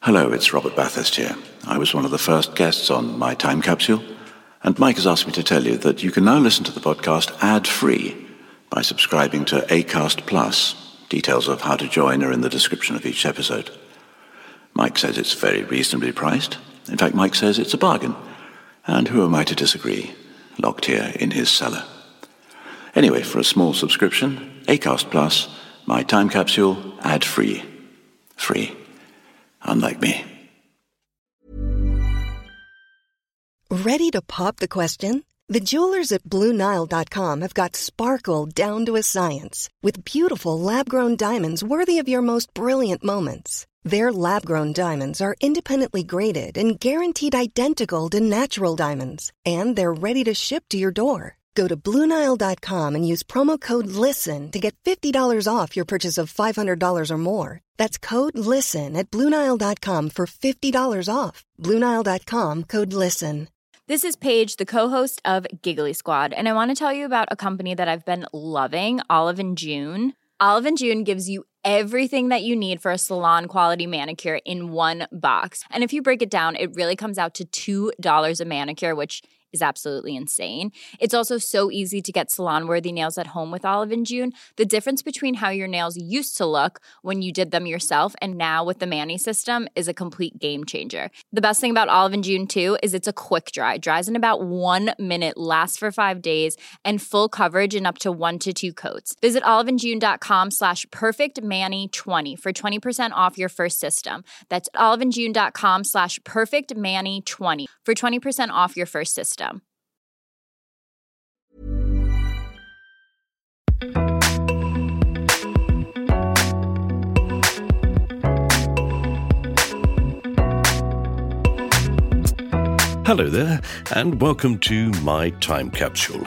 Hello, it's Robert Bathurst here. I was one of the first guests on My Time Capsule, and Mike has asked me to tell you that you can now listen to the podcast ad-free by subscribing to Acast Plus. Details of how to join are in the description of each episode. Mike says it's very reasonably priced. In fact, Mike says it's a bargain. And who am I to disagree? Locked here in his cellar. Anyway, for a small subscription, Acast Plus, My Time Capsule, ad-free. Free. Unlike me. Ready to pop the question? The jewelers at BlueNile.com have got sparkle down to a science with beautiful lab-grown diamonds worthy of your most brilliant moments. Their lab-grown diamonds are independently graded and guaranteed identical to natural diamonds, and they're ready to ship to your door. Go to BlueNile.com and use promo code LISTEN to get $50 off your purchase of $500 or more. That's code LISTEN at BlueNile.com for $50 off. BlueNile.com, code LISTEN. This is Paige, the co-host of Giggly Squad, and I want to tell you about a company that I've been loving, Olive & June. Olive & June gives you everything that you need for a salon-quality manicure in one box. And if you break it down, it really comes out to $2 a manicure, which is absolutely insane. It's also so easy to get salon-worthy nails at home with Olive & June. The difference between how your nails used to look when you did them yourself and now with the Mani system is a complete game changer. The best thing about Olive & June, too, is it's a quick dry. Dries in about 1 minute, lasts for 5 days, and full coverage in up to 1 to 2 coats. Visit oliveandjune.com/perfectmani20 for 20% off your first system. That's oliveandjune.com/perfectmani20 for 20% off your first system. Hello there, and welcome to My Time Capsule.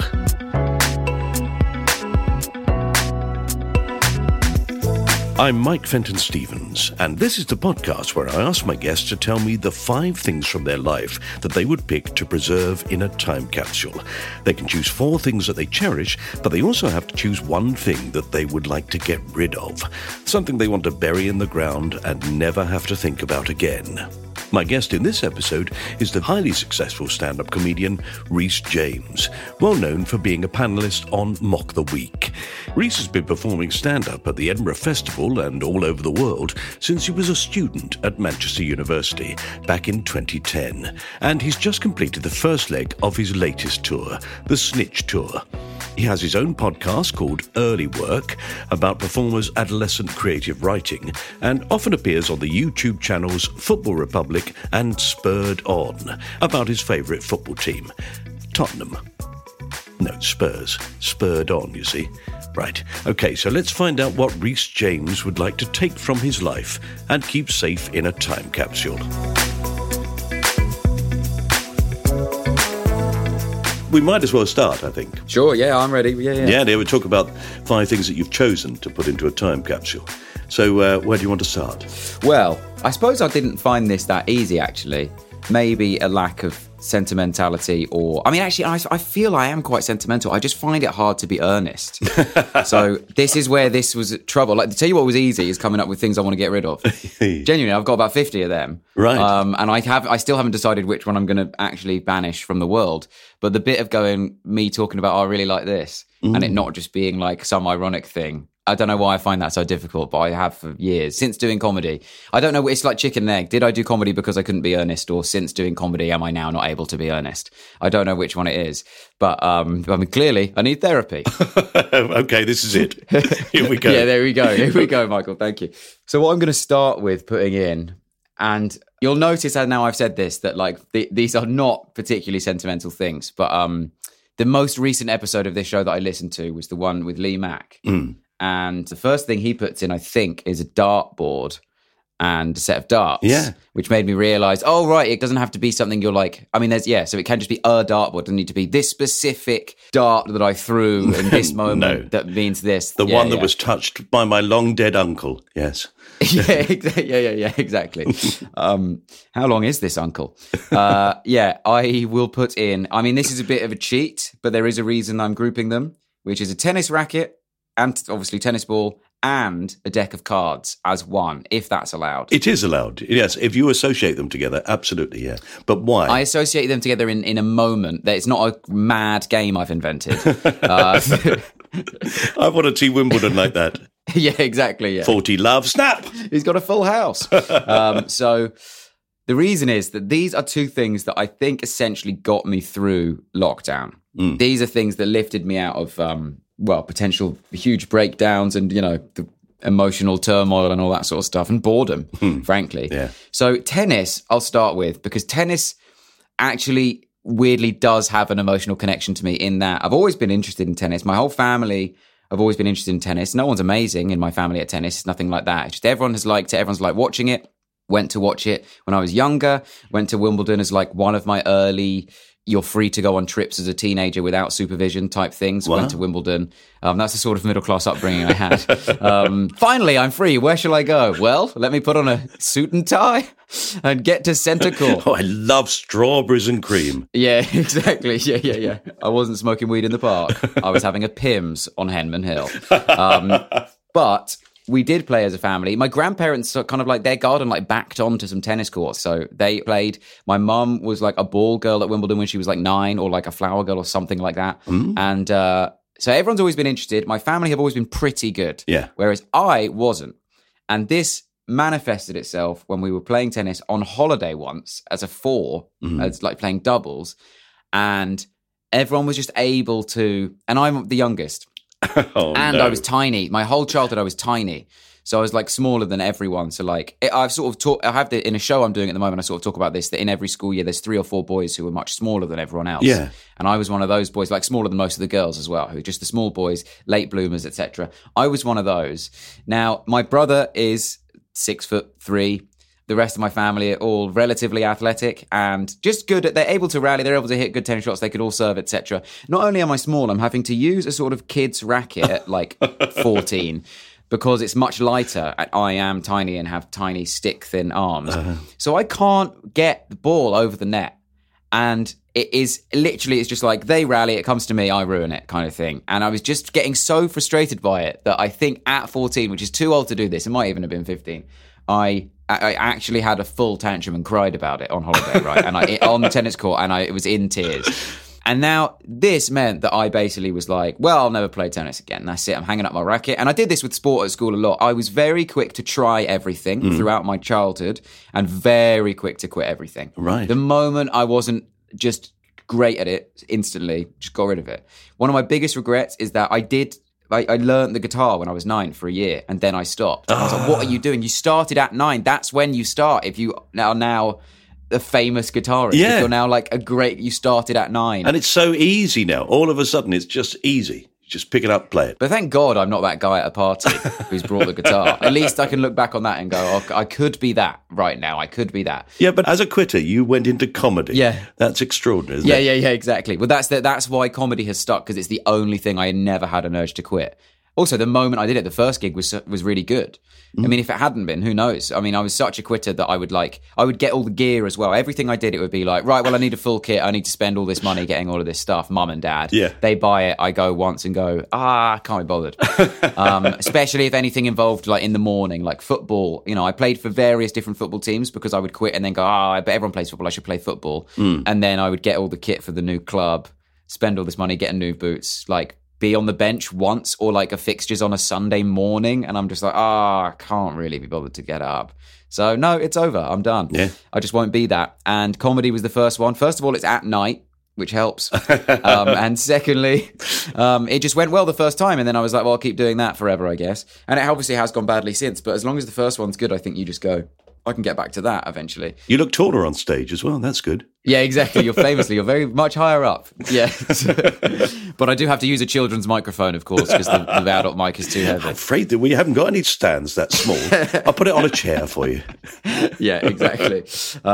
I'm Mike Fenton-Stevens, and this is the podcast where I ask my guests to tell me the 5 things from their life that they would pick to preserve in a time capsule. They can choose 4 things that they cherish, but they also have to choose 1 thing that they would like to get rid of, something they want to bury in the ground and never have to think about again. My guest in this episode is the highly successful stand-up comedian Rhys James, well known for being a panellist on Mock the Week. Rhys has been performing stand-up at the Edinburgh Festival and all over the world since he was a student at Manchester University back in 2010, and he's just completed the first leg of his latest tour, the Snitch Tour. He has his own podcast called Early Work about performers' adolescent creative writing and often appears on the YouTube channels Football Republic and Spurred On about his favourite football team, Tottenham. No, Spurs. Spurred On, you see. Right. Okay, so let's find out what Rhys James would like to take from his life and keep safe in a time capsule. We might as well start, I think. Sure, yeah, I'm ready. Yeah. They would talk about 5 things that you've chosen to put into a time capsule. So where do you want to start? Well, I suppose I didn't find this that easy, actually. Maybe a lack of sentimentality I feel I am quite sentimental. I just find it hard to be earnest. So this is where this was trouble. Like, to tell you what was easy is coming up with things I want to get rid of. Genuinely, I've got about 50 of them. Right. And I still haven't decided which one I'm going to actually banish from the world. But the bit of me talking about, I really like this, and it not just being like some ironic thing. I don't know why I find that so difficult, but I have for years. Since doing comedy, I don't know, it's like chicken and egg. Did I do comedy because I couldn't be earnest, or since doing comedy, am I now not able to be earnest? I don't know which one it is, but clearly I need therapy. Okay, this is it. Here we go. Yeah, there we go. Here we go, Michael. Thank you. So what I'm going to start with putting in, and you'll notice that now I've said this, that like these are not particularly sentimental things, but the most recent episode of this show that I listened to was the one with Lee Mack. And the first thing he puts in, I think, is a dartboard and a set of darts. Yeah. Which made me realise, oh, right, it doesn't have to be something you're like, so it can just be a dartboard. It doesn't need to be this specific dart that I threw in this moment that means this. The one that was touched by my long dead uncle, yes. Yeah, exactly. How long is this uncle? I will put in, this is a bit of a cheat, but there is a reason I'm grouping them, which is a tennis racket, and obviously tennis ball, and a deck of cards as one, if that's allowed. It is allowed, yes. If you associate them together, absolutely, yeah. But why? I associate them together in a moment. That it's not a mad game I've invented. I want to see Wimbledon like that. Yeah, exactly. Yeah. 40 love, snap! He's got a full house. So the reason is that these are two things that I think essentially got me through lockdown. These are things that lifted me out of, potential huge breakdowns and, the emotional turmoil and all that sort of stuff and boredom, frankly. Yeah. So tennis, I'll start with, because tennis actually weirdly does have an emotional connection to me in that I've always been interested in tennis. My whole family have always been interested in tennis. No one's amazing in my family at tennis. It's nothing like that. It's just everyone has liked it. Everyone's liked watching it. Went to watch it when I was younger. Went to Wimbledon as like one of my early, you're free to go on trips as a teenager without supervision type things. Wow. Went to Wimbledon. That's the sort of middle-class upbringing I had. Finally, I'm free. Where shall I go? Well, let me put on a suit and tie and get to centre court. Oh, I love strawberries and cream. Yeah, exactly. Yeah. I wasn't smoking weed in the park. I was having a Pimm's on Henman Hill. But we did play as a family. My grandparents kind of like their garden like backed onto some tennis courts. So they played. My mum was like a ball girl at Wimbledon when she was like 9 or like a flower girl or something like that. And so everyone's always been interested. My family have always been pretty good. Yeah. Whereas I wasn't. And this manifested itself when we were playing tennis on holiday once as a 4, as like playing doubles. And everyone was just able to, and I'm the youngest. I was tiny. My whole childhood, I was tiny. So I was like smaller than everyone. So like, I've sort of I have in a show I'm doing at the moment, I sort of talk about this, that in every school year, there's 3 or 4 boys who are much smaller than everyone else. Yeah. And I was one of those boys, like smaller than most of the girls as well, who are just the small boys, late bloomers, etc. I was one of those. Now, my brother is 6'3". The rest of my family are all relatively athletic and just good they're able to rally, they're able to hit good tennis shots, they could all serve, etc. Not only am I small, I'm having to use a sort of kid's racket at like 14 because it's much lighter and I am tiny and have tiny stick-thin arms. So I can't get the ball over the net. And it is literally, it's just like they rally, it comes to me, I ruin it kind of thing. And I was just getting so frustrated by it that I think at 14, which is too old to do this, it might even have been 15, I actually had a full tantrum and cried about it on holiday, right? And on the tennis court, and it was in tears. And now this meant that I basically was like, well, I'll never play tennis again. That's it. I'm hanging up my racket. And I did this with sport at school a lot. I was very quick to try everything throughout my childhood and very quick to quit everything. Right. The moment I wasn't just great at it, instantly just got rid of it. One of my biggest regrets is that I learned the guitar when I was 9 for a year, and then I stopped. I was like, what are you doing? You started at 9. That's when you start. If you are now a famous guitarist, if you're now like you started at 9. And it's so easy now. All of a sudden, it's just easy. Just pick it up, play it. But thank God I'm not that guy at a party who's brought the guitar. At least I can look back on that and go, oh, I could be that right now. I could be that. Yeah, but as a quitter, you went into comedy. Yeah. That's extraordinary, isn't it? Yeah, exactly. Well, that's why comedy has stuck, because it's the only thing I never had an urge to quit. Also, the moment I did it, the first gig was really good. I mean, if it hadn't been, who knows? I mean, I was such a quitter that I would get all the gear as well. Everything I did, it would be like, right, well, I need a full kit. I need to spend all this money getting all of this stuff. Mum and dad, they buy it. I go once and go, I can't be bothered. Especially if anything involved like in the morning, like football. I played for various different football teams because I would quit and then go, but everyone plays football. I should play football. And then I would get all the kit for the new club, spend all this money, get new boots, like be on the bench once or like a fixtures on a Sunday morning, and I'm just like, I can't really be bothered to get up. So no, it's over. I'm done. Yeah. I just won't be that. And comedy was the first one. First of all, it's at night, which helps. And secondly, it just went well the first time, and then I was like, well, I'll keep doing that forever, I guess. And it obviously has gone badly since, but as long as the first one's good, I think you just go, I can get back to that eventually. You look taller on stage as well. That's good. Yeah, exactly. You're very much higher up. Yeah. But I do have to use a children's microphone, of course, because the adult mic is too heavy. I'm afraid that we haven't got any stands that small. I'll put it on a chair for you. Yeah, exactly.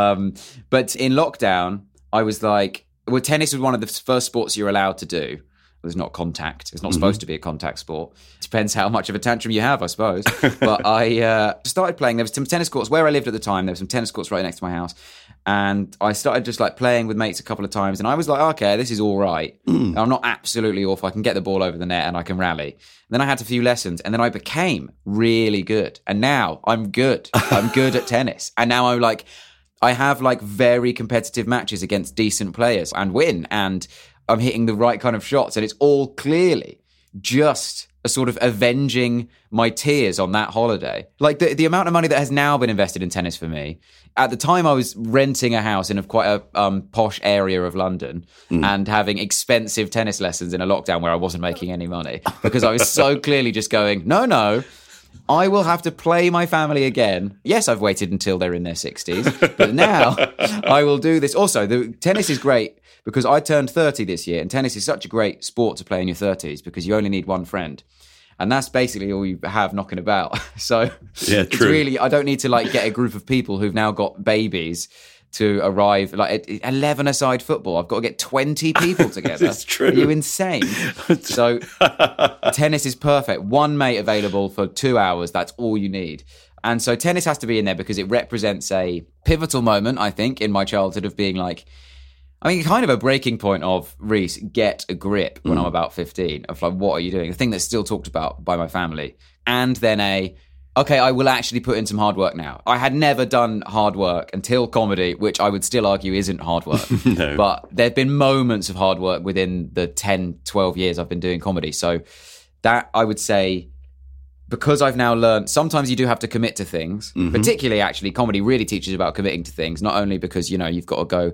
But in lockdown, I was like, well, tennis was one of the first sports you're allowed to do. There's not contact. It's not supposed to be a contact sport. Depends how much of a tantrum you have, I suppose. But I started playing. There was some tennis courts where I lived at the time. There were some tennis courts right next to my house. And I started just like playing with mates a couple of times. And I was like, okay, this is all right. I'm not absolutely awful. I can get the ball over the net and I can rally. And then I had a few lessons and then I became really good. And now I'm good. I'm good at tennis. And now I'm like, I have like very competitive matches against decent players and win. And I'm hitting the right kind of shots. And it's all clearly just a sort of avenging my tears on that holiday. Like the amount of money that has now been invested in tennis for me. At the time, I was renting a house in quite a posh area of London and having expensive tennis lessons in a lockdown where I wasn't making any money because I was so clearly just going, no, I will have to play my family again. Yes, I've waited until they're in their 60s, but now I will do this. Also, the tennis is great because I turned 30 this year, and tennis is such a great sport to play in your 30s because you only need one friend. And that's basically all you have knocking about. So it's really, I don't need to like get a group of people who've now got babies to arrive like 11-a-side football. I've got to get 20 people together. It's true. Are you insane? So tennis is perfect. One mate available for 2 hours. That's all you need. And so tennis has to be in there because it represents a pivotal moment, I think, in my childhood of being like, I mean, kind of a breaking point of, Reese, get a grip when I'm about 15 of like, what are you doing? The thing that's still talked about by my family. And then okay, I will actually put in some hard work now. I had never done hard work until comedy, which I would still argue isn't hard work. No. But there've been moments of hard work within the 10, 12 years I've been doing comedy. So that, I would say, because I've now learned, sometimes you do have to commit to things. Particularly, actually, comedy really teaches about committing to things, not only because, you've got to go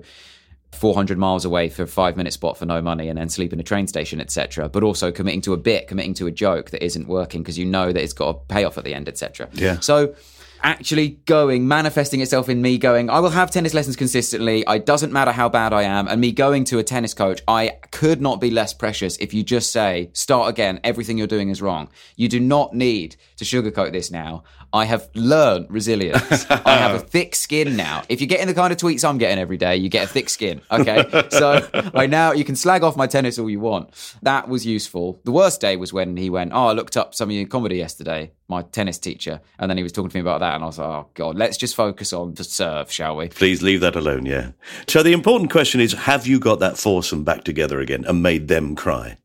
400 miles away for a 5-minute spot for no money and then sleep in a train station, etc., but also committing to a bit, committing to a joke that isn't working because you know that it's got a payoff at the end, etc. Yeah. So actually manifesting itself in me going, I will have tennis lessons consistently. It doesn't matter how bad I am. And me going to a tennis coach, I could not be less precious if you just say, start again. Everything you're doing is wrong. You do not need to sugarcoat this now. I have learned resilience. I have a thick skin now. If you're getting the kind of tweets I'm getting every day, you get a thick skin. Okay. So you can slag off my tennis all you want. That was useful. The worst day was when he went, I looked up some of your comedy yesterday, my tennis teacher. And then he was talking to me about that. And I was like, oh God, let's just focus on the serve, shall we? Please leave that alone, yeah. So the important question is, have you got that foursome back together again and made them cry?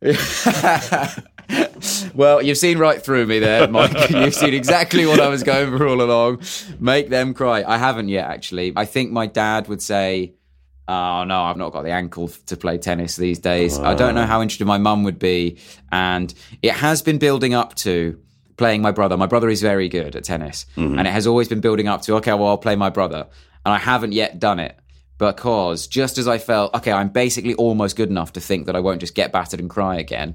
Well, you've seen right through me there, Mike. You've seen exactly what I was going for all along. Make them cry. I haven't yet, actually. I think my dad would say, oh, no, I've not got the ankle to play tennis these days. I don't know how interested my mum would be. And it has been building up to playing my brother. My brother is very good at tennis. And it has always been building up to, okay, well, I'll play my brother. And I haven't yet done it. Because just as I felt, okay, I'm basically almost good enough to think that I won't just get battered and cry again.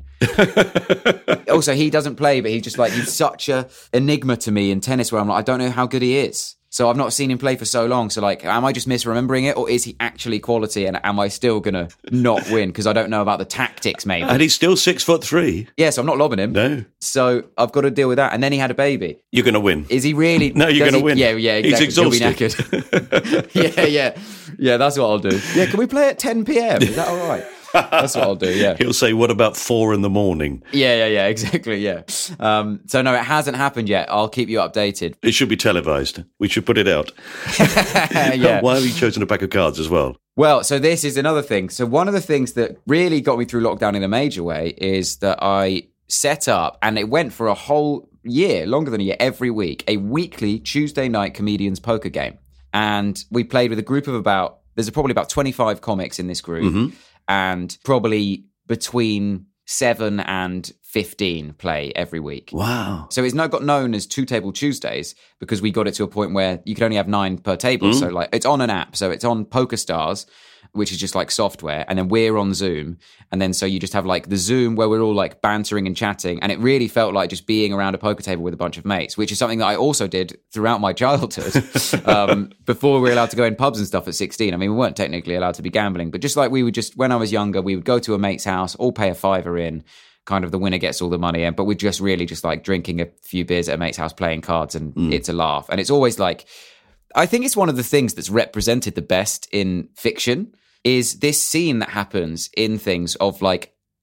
Also, he doesn't play, but he's such a enigma to me in tennis where I'm like, I don't know how good he is. So I've not seen him play for so long. So like, am I just misremembering it, or is he actually quality? And am I still going to not win because I don't know about the tactics maybe? And he's still 6'3". Yeah, so I'm not lobbing him. No. So I've got to deal with that. And then he had a baby. You're going to win. Is he really? No, you're going to win. Yeah, exactly. He's exhausted. He'll be knackered. Yeah, that's what I'll do. Yeah, can we play at 10 p.m? Is that all right? That's what I'll do, yeah. He'll say, what about 4 a.m? Yeah, exactly, yeah. So no, it hasn't happened yet. I'll keep you updated. It should be televised. We should put it out. Yeah. Why have you chosen a pack of cards as well? Well, so this is another thing. So one of the things that really got me through lockdown in a major way is that I set up, and it went for a whole year, longer than a year, every week, a weekly Tuesday night comedians poker game. And we played with a group of there's probably about 25 comics in this group. And probably between 7 and 15 play every week. Wow. So it's now got known as Two Table Tuesdays because we got it to a point where you could only have 9 per table. So like it's on an app. So it's on PokerStars, which is just like software. And then we're on Zoom. And then so you just have like the Zoom where we're all like bantering and chatting. And it really felt like just being around a poker table with a bunch of mates, which is something that I also did throughout my childhood before we were allowed to go in pubs and stuff at 16. I mean, we weren't technically allowed to be gambling, but just like when I was younger, we would go to a mate's house, all pay a $5 in, kind of the winner gets all the money in, but we're just really just like drinking a few beers at a mate's house, playing cards, and it's a laugh. And it's always like, I think it's one of the things that's represented the best in fiction is this scene that happens in things of like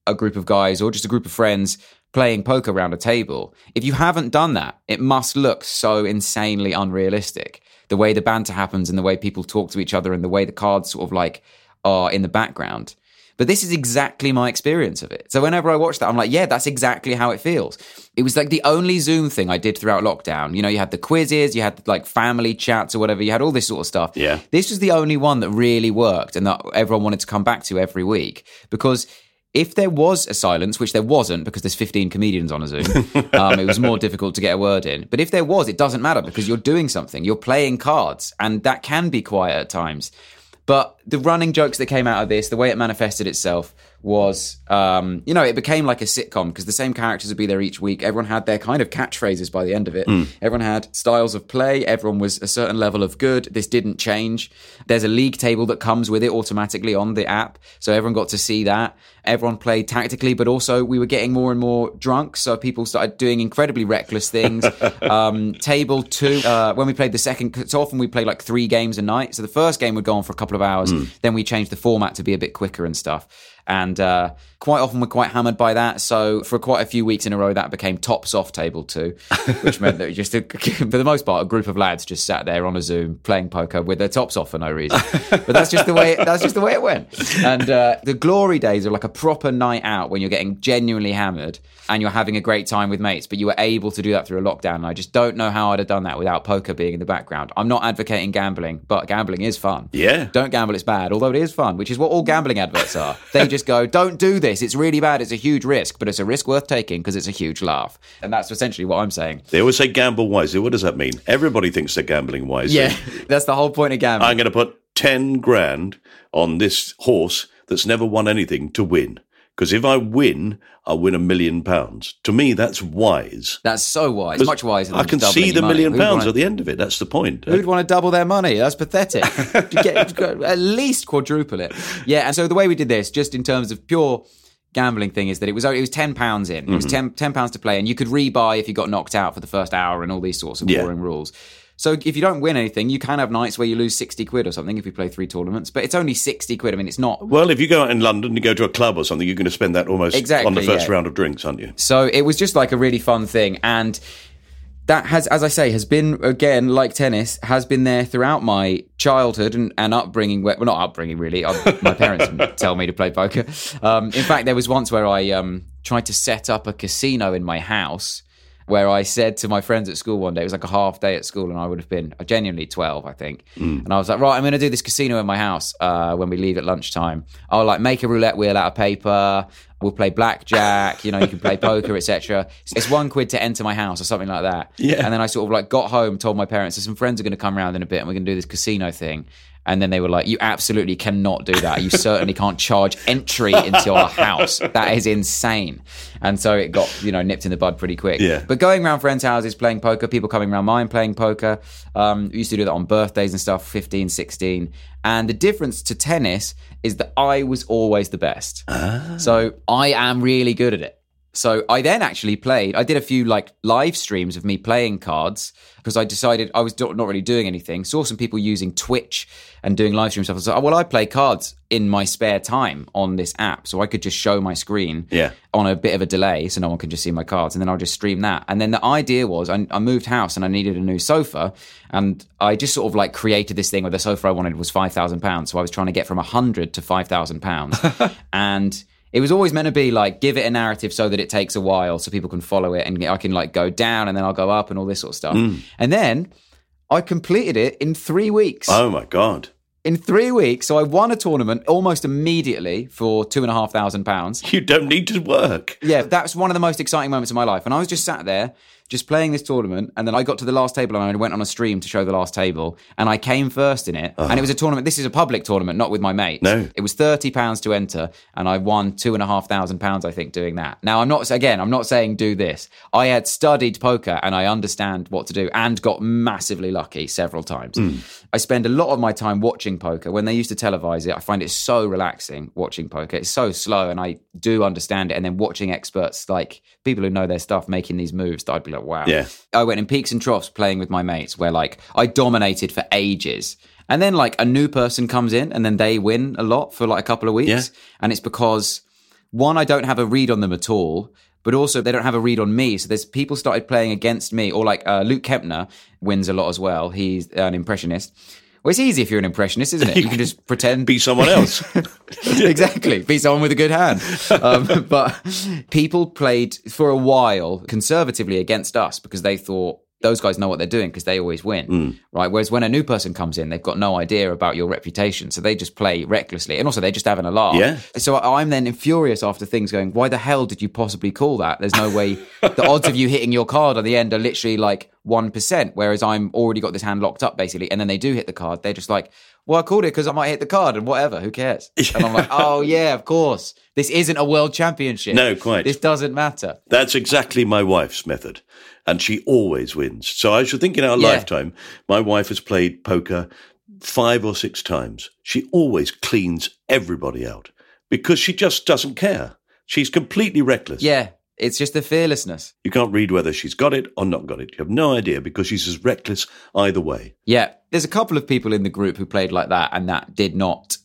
a group of guys or just a group of friends playing poker around a table. If you haven't done that, it must look so insanely unrealistic. The way the banter happens and the way people talk to each other and the way the cards sort of like are in the background. But this is exactly my experience of it. So whenever I watch that, I'm like, yeah, that's exactly how it feels. It was like the only Zoom thing I did throughout lockdown. You know, you had the quizzes, you had like family chats or whatever, you had all this sort of stuff. Yeah. This was the only one that really worked and that everyone wanted to come back to every week. Because if there was a silence, which there wasn't because there's 15 comedians on a Zoom, it was more difficult to get a word in. But if there was, it doesn't matter because you're doing something. You're playing cards and that can be quiet at times. But the running jokes that came out of this, the way it manifested itself was, it became like a sitcom because the same characters would be there each week. Everyone had their kind of catchphrases by the end of it. Everyone had styles of play. Everyone was a certain level of good. This didn't change. There's a league table that comes with it automatically on the app. So everyone got to see that. Everyone played tactically, but also we were getting more and more drunk. So people started doing incredibly reckless things. Table 2, when we played the second, so often we played like 3 games a night. So the first game would go on for a couple of hours. Then we changed the format to be a bit quicker and stuff. And quite often we're quite hammered by that. So for quite a few weeks in a row, that became tops off table 2, which meant that just, for the most part, a group of lads just sat there on a Zoom playing poker with their tops off for no reason. But that's just the way it went. And the glory days are like a proper night out when you're getting genuinely hammered and you're having a great time with mates, but you were able to do that through a lockdown. And I just don't know how I'd have done that without poker being in the background. I'm not advocating gambling, but gambling is fun. Yeah. Don't gamble, it's bad, although it is fun, which is what all gambling adverts are. They just go, don't do this, it's really bad, it's a huge risk, but it's a risk worth taking because it's a huge laugh. And that's essentially what I'm saying. They always say gamble wisely. What does that mean? Everybody thinks they're gambling wisely. Yeah, that's the whole point of gambling. I'm going to put 10 grand on this horse that's never won anything to win. Because if I win, I'll win £1 million. To me, that's wise. That's so wise. Much wiser than I can see the £1 million at the end of it. That's the point. Who'd want to double their money? That's pathetic. At least quadruple it. Yeah, and so the way we did this, just in terms of pure gambling thing, is that it was £10 in. It was £10 to play, and you could rebuy if you got knocked out for the first hour and all these sorts of boring rules. So if you don't win anything, you can have nights where you lose 60 quid or something if you play 3 tournaments, but it's only 60 quid. I mean, it's not... Well, if you go out in London and you go to a club or something, you're going to spend that almost on the first round of drinks, aren't you? So it was just like a really fun thing. And that has, as I say, has been, again, like tennis, has been there throughout my childhood and upbringing. Well, not upbringing, really. My parents didn't tell me to play poker. In fact, there was once where I tried to set up a casino in my house, where I said to my friends at school one day, it was like a half day at school, and I would have been genuinely 12, I think. And I was like, right, I'm going to do this casino in my house when we leave at lunchtime. I'll like make a roulette wheel out of paper. We'll play blackjack, you can play poker, etc. It's £1 to enter my house or something like that. Yeah. And then I sort of like got home, told my parents, some friends are going to come around in a bit and we're going to do this casino thing. And then they were like, you absolutely cannot do that. You certainly can't charge entry into our house. That is insane. And so it got, nipped in the bud pretty quick. Yeah. But going around friends' houses, playing poker, people coming around mine playing poker. We used to do that on birthdays and stuff, 15, 16. And the difference to tennis is that I was always the best. So I am really good at it. So I then actually I did a few like live streams of me playing cards because I decided I was not really doing anything. Saw some people using Twitch and doing live stream stuff. I was like, well, I play cards in my spare time on this app. So I could just show my screen on a bit of a delay so no one can just see my cards. And then I'll just stream that. And then the idea was I moved house and I needed a new sofa. And I just sort of like created this thing where the sofa I wanted was £5,000. So I was trying to get from 100 to £5,000. And it was always meant to be like, give it a narrative so that it takes a while so people can follow it and I can like go down and then I'll go up and all this sort of stuff. And then I completed it in 3 weeks. Oh my God. In 3 weeks. So I won a tournament almost immediately for £2,500. You don't need to work. Yeah, that's one of the most exciting moments of my life. And I was just sat there, just playing this tournament, and then I got to the last table and I went on a stream to show the last table, and I came first in it. And it was a tournament. This is a public tournament, not with my mates. No. It was £30 to enter, and I won £2,500, I think, doing that. Now, I'm not saying do this. I had studied poker and I understand what to do and got massively lucky several times. I spend a lot of my time watching poker. When they used to televise it, I find it so relaxing watching poker. It's so slow and I do understand it. And then watching experts, like people who know their stuff, making these moves that I'd be like, wow. Yeah. I went in peaks and troughs playing with my mates where like I dominated for ages. And then like a new person comes in and then they win a lot for like a couple of weeks. Yeah. And it's because one, I don't have a read on them at all, but also they don't have a read on me. So there's people started playing against me, or like Luke Kempner wins a lot as well. He's an impressionist. Well, it's easy if you're an impressionist, isn't it? You can just pretend. Be someone else. Exactly. Be someone with a good hand. But people played for a while conservatively against us because they thought those guys know what they're doing because they always win, right? Whereas when a new person comes in, they've got no idea about your reputation. So they just play recklessly. And also they're just having a laugh. Yeah. So I'm then furious after things going, why the hell did you possibly call that? There's no way. The odds of you hitting your card on the end are literally like 1%, whereas I'm already got this hand locked up basically. And then they do hit the card. They're just like, well, I called it because I might hit the card and whatever, who cares? And I'm like, oh yeah, of course. This isn't a world championship. No, quite. This doesn't matter. That's exactly my wife's method. And she always wins. So I should think in our lifetime, my wife has played poker 5 or 6 times. She always cleans everybody out because she just doesn't care. She's completely reckless. Yeah, it's just the fearlessness. You can't read whether she's got it or not got it. You have no idea because she's as reckless either way. Yeah, there's a couple of people in the group who played like that, and that did not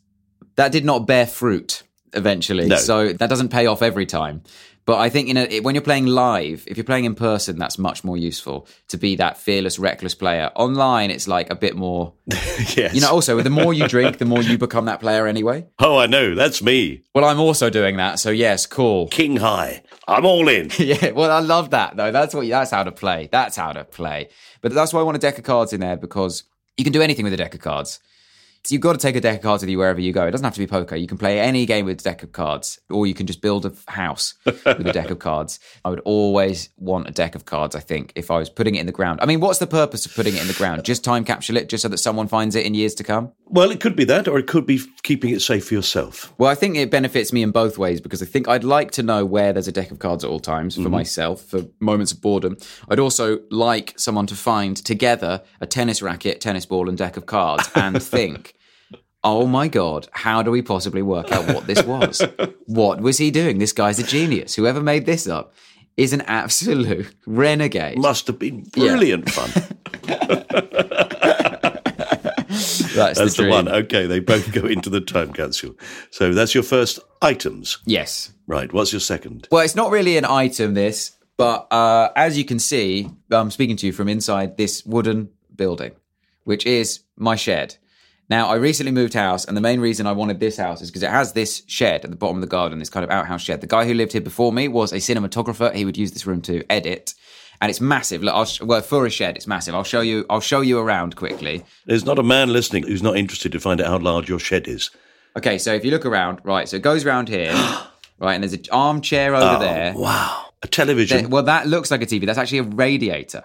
bear fruit eventually. No. So that doesn't pay off every time. But I think when you're playing live, if you're playing in person, that's much more useful to be that fearless, reckless player. Online, it's like a bit more. Yes. You know, also, the more you drink, the more you become that player anyway. Oh, I know. That's me. Well, I'm also doing that. So, yes, cool. King high. I'm all in. Yeah, well, I love that, though. That's how to play. That's how to play. But that's why I want a deck of cards in there, because you can do anything with a deck of cards. So you've got to take a deck of cards with you wherever you go. It doesn't have to be poker. You can play any game with a deck of cards, or you can just build a house with a deck of cards. I would always want a deck of cards, I think, if I was putting it in the ground. I mean, what's the purpose of putting it in the ground? Just time capsule it, just so that someone finds it in years to come? Well, it could be that, or it could be keeping it safe for yourself. Well, I think it benefits me in both ways, because I think I'd like to know where there's a deck of cards at all times for myself, for moments of boredom. I'd also like someone to find together a tennis racket, tennis ball, and deck of cards and think, oh my God, how do we possibly work out what this was? What was he doing? This guy's a genius. Whoever made this up is an absolute renegade. Must have been brilliant fun. That's the one. Okay, they both go into the time capsule. So that's your first items. Yes. Right, what's your second? Well, it's not really an item, this, but as you can see, I'm speaking to you from inside this wooden building, which is my shed. Now, I recently moved house, and the main reason I wanted this house is because it has this shed at the bottom of the garden, this kind of outhouse shed. The guy who lived here before me was a cinematographer. He would use this room to edit, and it's massive. Look, for a shed, it's massive. I'll show you around quickly. There's not a man listening who's not interested to find out how large your shed is. Okay, so if you look around, right, so it goes around here, right, and there's an armchair over there. Wow. A television. Well, that looks like a TV. That's actually a radiator.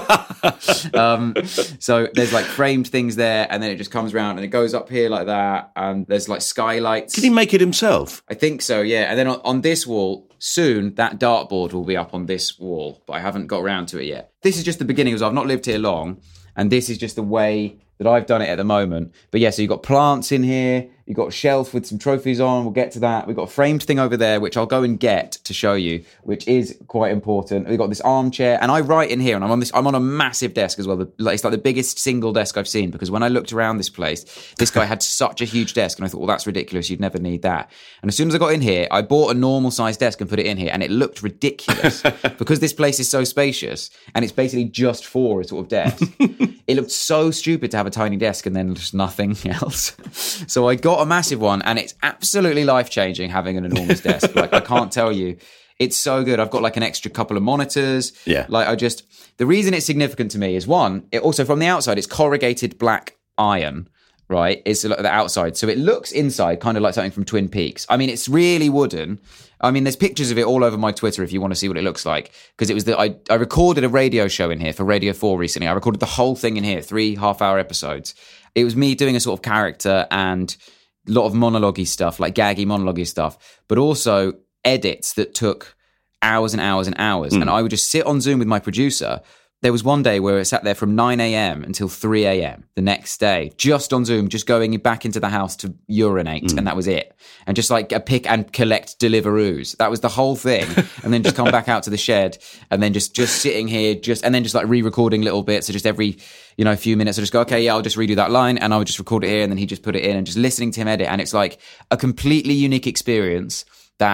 So there's like framed things there, and then it just comes around and it goes up here like that, and there's like skylights. Did he make it himself? I think so, yeah. And then on this wall, soon that dartboard will be up on this wall, but I haven't got around to it yet. This is just the beginning, because I've not lived here long, and this is just the way that I've done it at the moment. But yeah, so you've got plants in here, you've got a shelf with some trophies on, we'll get to that. We've got a framed thing over there, which I'll go and get to show you, which is quite important. We've got this armchair, and I write in here, and I'm on a massive desk as well. It's like the biggest single desk I've seen, because when I looked around this place, this guy had such a huge desk, and I thought, well, that's ridiculous, you'd never need that. And as soon as I got in here, I bought a normal sized desk and put it in here, and it looked ridiculous because this place is so spacious, and it's basically just for a sort of desk. It looked so stupid to have a tiny desk and then just nothing else. So I got a massive one, and it's absolutely life-changing having an enormous desk. Like, I can't tell you. It's so good. I've got like an extra couple of monitors. Yeah. The reason it's significant to me is, one, it also from the outside, it's corrugated black iron, right? It's the outside. So it looks inside kind of like something from Twin Peaks. I mean, it's really wooden. I mean, there's pictures of it all over my Twitter if you want to see what it looks like. Because it was I recorded a radio show in here for Radio 4 recently. I recorded the whole thing in here, 3 half-hour episodes. It was me doing a sort of character and a lot of monologue-y stuff, like gaggy monologue-y stuff, but also edits that took hours and hours and hours. And I would just sit on Zoom with my producer. There was one day where I sat there from 9 a.m. until 3 a.m. the next day, just on Zoom, just going back into the house to urinate, and that was it. And just like a pick and collect Deliveroos. That was the whole thing. And then just come back out to the shed, and then just sitting here, and then just like re-recording little bits. So just every, few minutes, I just go, okay, yeah, I'll just redo that line, and I would just record it here, and then he just put it in, and just listening to him edit. And it's like a completely unique experience that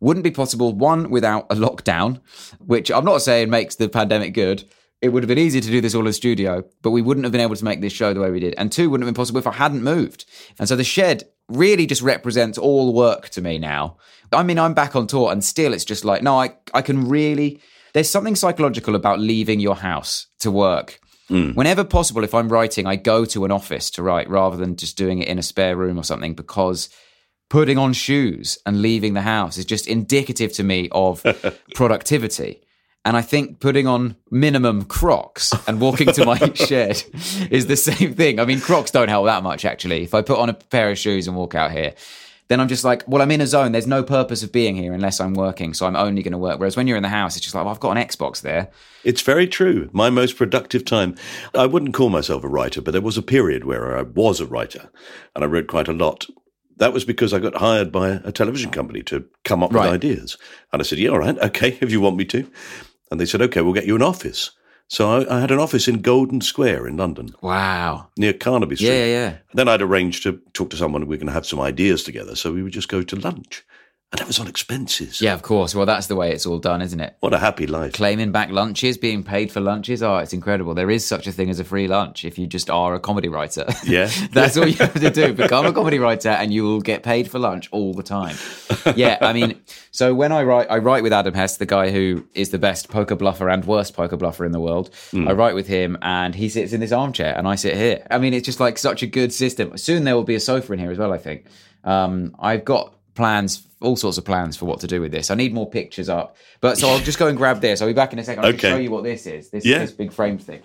wouldn't be possible, one, without a lockdown, which I'm not saying makes the pandemic good. It would have been easier to do this all in studio, but we wouldn't have been able to make this show the way we did. And two, wouldn't have been possible if I hadn't moved. And so the shed really just represents all work to me now. I mean, I'm back on tour and still it's just like, no, I can really... There's something psychological about leaving your house to work. Whenever possible, if I'm writing, I go to an office to write rather than just doing it in a spare room or something, because putting on shoes and leaving the house is just indicative to me of productivity. And I think putting on minimum Crocs and walking to my shed is the same thing. I mean, Crocs don't help that much, actually. If I put on a pair of shoes and walk out here, then I'm just like, well, I'm in a zone. There's no purpose of being here unless I'm working. So I'm only going to work. Whereas when you're in the house, it's just like, well, I've got an Xbox there. It's very true. My most productive time. I wouldn't call myself a writer, but there was a period where I was a writer and I wrote quite a lot. That was because I got hired by a television company to come up with ideas. And I said, yeah, all right, okay, if you want me to. And they said, okay, we'll get you an office. So I had an office in Golden Square in London. Wow. Near Carnaby Street. Yeah. Then I'd arranged to talk to someone, we're going to have some ideas together. So we would just go to lunch. And that was on expenses. Yeah, of course. Well, that's the way it's all done, isn't it? What a happy life. Claiming back lunches, being paid for lunches. Oh, it's incredible. There is such a thing as a free lunch if you just are a comedy writer. Yeah. That's all you have to do. Become a comedy writer and you will get paid for lunch all the time. Yeah, I mean, so when I write with Adam Hess, the guy who is the best poker bluffer and worst poker bluffer in the world. I write with him and he sits in this armchair and I sit here. I mean, it's just like such a good system. Soon there will be a sofa in here as well, I think. I've got plans, all sorts of plans for what to do with this. I need more pictures up. But so I'll just go and grab this. I'll be back in a second. I'll just show you what this is. This big framed thing.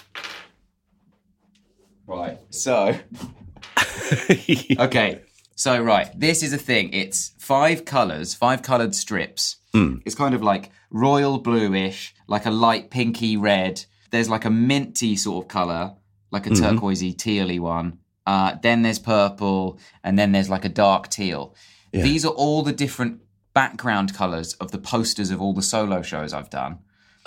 Right. So, okay. So, right. This is a thing. It's 5 coloured strips. It's kind of like royal bluish, like a light pinky red. There's like a minty sort of colour, like a turquoisey, tealy one. Then there's purple, and then there's like a dark teal. Yeah. These are all the different background colours of the posters of all the solo shows I've done.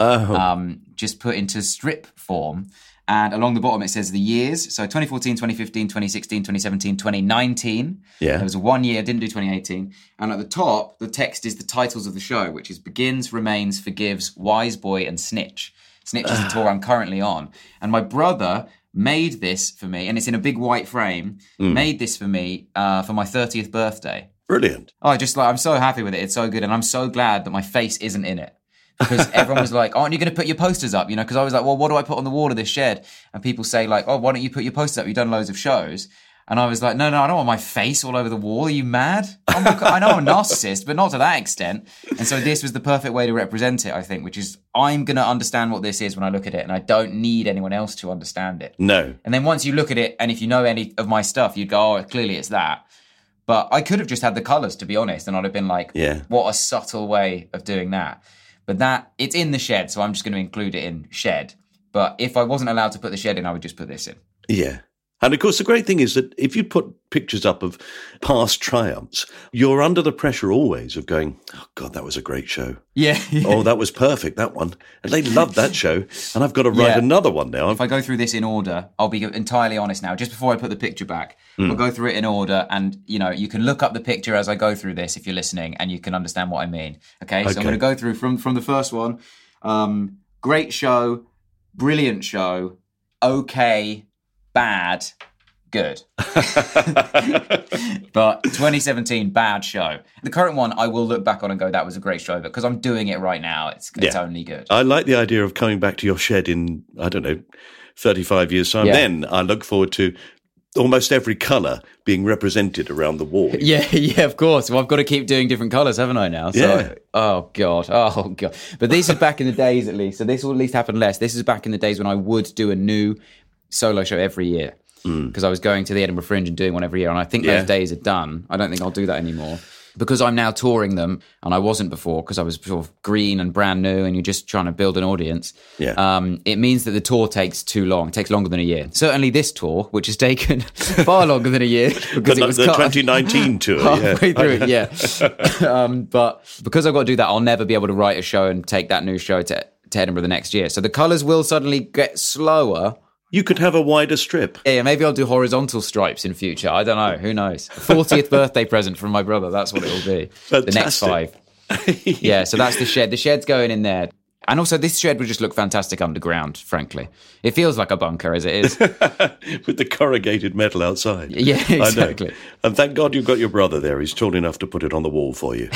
Just put into strip form. And along the bottom it says the years. So 2014, 2015, 2016, 2017, 2019. Yeah. There was 1 year, didn't do 2018. And at the top, the text is the titles of the show, which is Begins, Remains, Forgives, Wise Boy, and Snitch. Snitch is the tour I'm currently on. And my brother made this for me, and it's in a big white frame, made this for me for my 30th birthday. Brilliant. Oh, I'm so happy with it. It's so good. And I'm so glad that my face isn't in it. Because everyone was like, aren't you going to put your posters up? You know, because I was like, well, what do I put on the wall of this shed? And people say like, oh, why don't you put your posters up? You've done loads of shows. And I was like, no, I don't want my face all over the wall. Are you mad? I know I'm a narcissist, but not to that extent. And so this was the perfect way to represent it, I think, which is I'm going to understand what this is when I look at it, and I don't need anyone else to understand it. No. And then once you look at it, and if you know any of my stuff, you'd go, oh, clearly it's that. But I could have just had the colours, to be honest, and I'd have been like, what a subtle way of doing that. But that, it's in the shed, so I'm just going to include it in shed. But if I wasn't allowed to put the shed in, I would just put this in. Yeah. And of course, the great thing is that if you put pictures up of past triumphs, you're under the pressure always of going, oh, God, that was a great show. Yeah. Oh, that was perfect, that one. And they loved that show. And I've got to write another one now. If I go through this in order, I'll be entirely honest now. Just before I put the picture back, I'll go through it in order. And, you know, you can look up the picture as I go through this if you're listening, and you can understand what I mean. Okay? So I'm going to go through from the first one. Great show, brilliant show, okay, bad, good. But 2017, bad show. The current one, I will look back on and go, that was a great show. But because I'm doing it right now, it's only good. I like the idea of coming back to your shed in, 35 years' time. Yeah. Then I look forward to almost every colour being represented around the wall. Yeah, of course. Well, I've got to keep doing different colours, haven't I now? So, oh, God. But this is back in the days, at least. So this will at least happen less. This is back in the days when I would do a new solo show every year. Because I was going to the Edinburgh Fringe and doing one every year. And I think those days are done. I don't think I'll do that anymore. Because I'm now touring them, and I wasn't before, because I was sort of green and brand new, and you're just trying to build an audience. Yeah. It means that the tour takes too long. It takes longer than a year. Certainly this tour, which has taken far longer than a year. Because it was the 2019 tour. Halfway through it, But because I've got to do that, I'll never be able to write a show and take that new show to Edinburgh the next year. So the colours will suddenly get slower. You could have a wider strip. Yeah, maybe I'll do horizontal stripes in future. I don't know. Who knows? 40th birthday present from my brother. That's what it will be. Fantastic. The next 5. Yeah, so that's the shed. The shed's going in there. And also, this shed would just look fantastic underground, frankly. It feels like a bunker as it is. With the corrugated metal outside. Yeah, exactly. I know. And thank God you've got your brother there. He's tall enough to put it on the wall for you.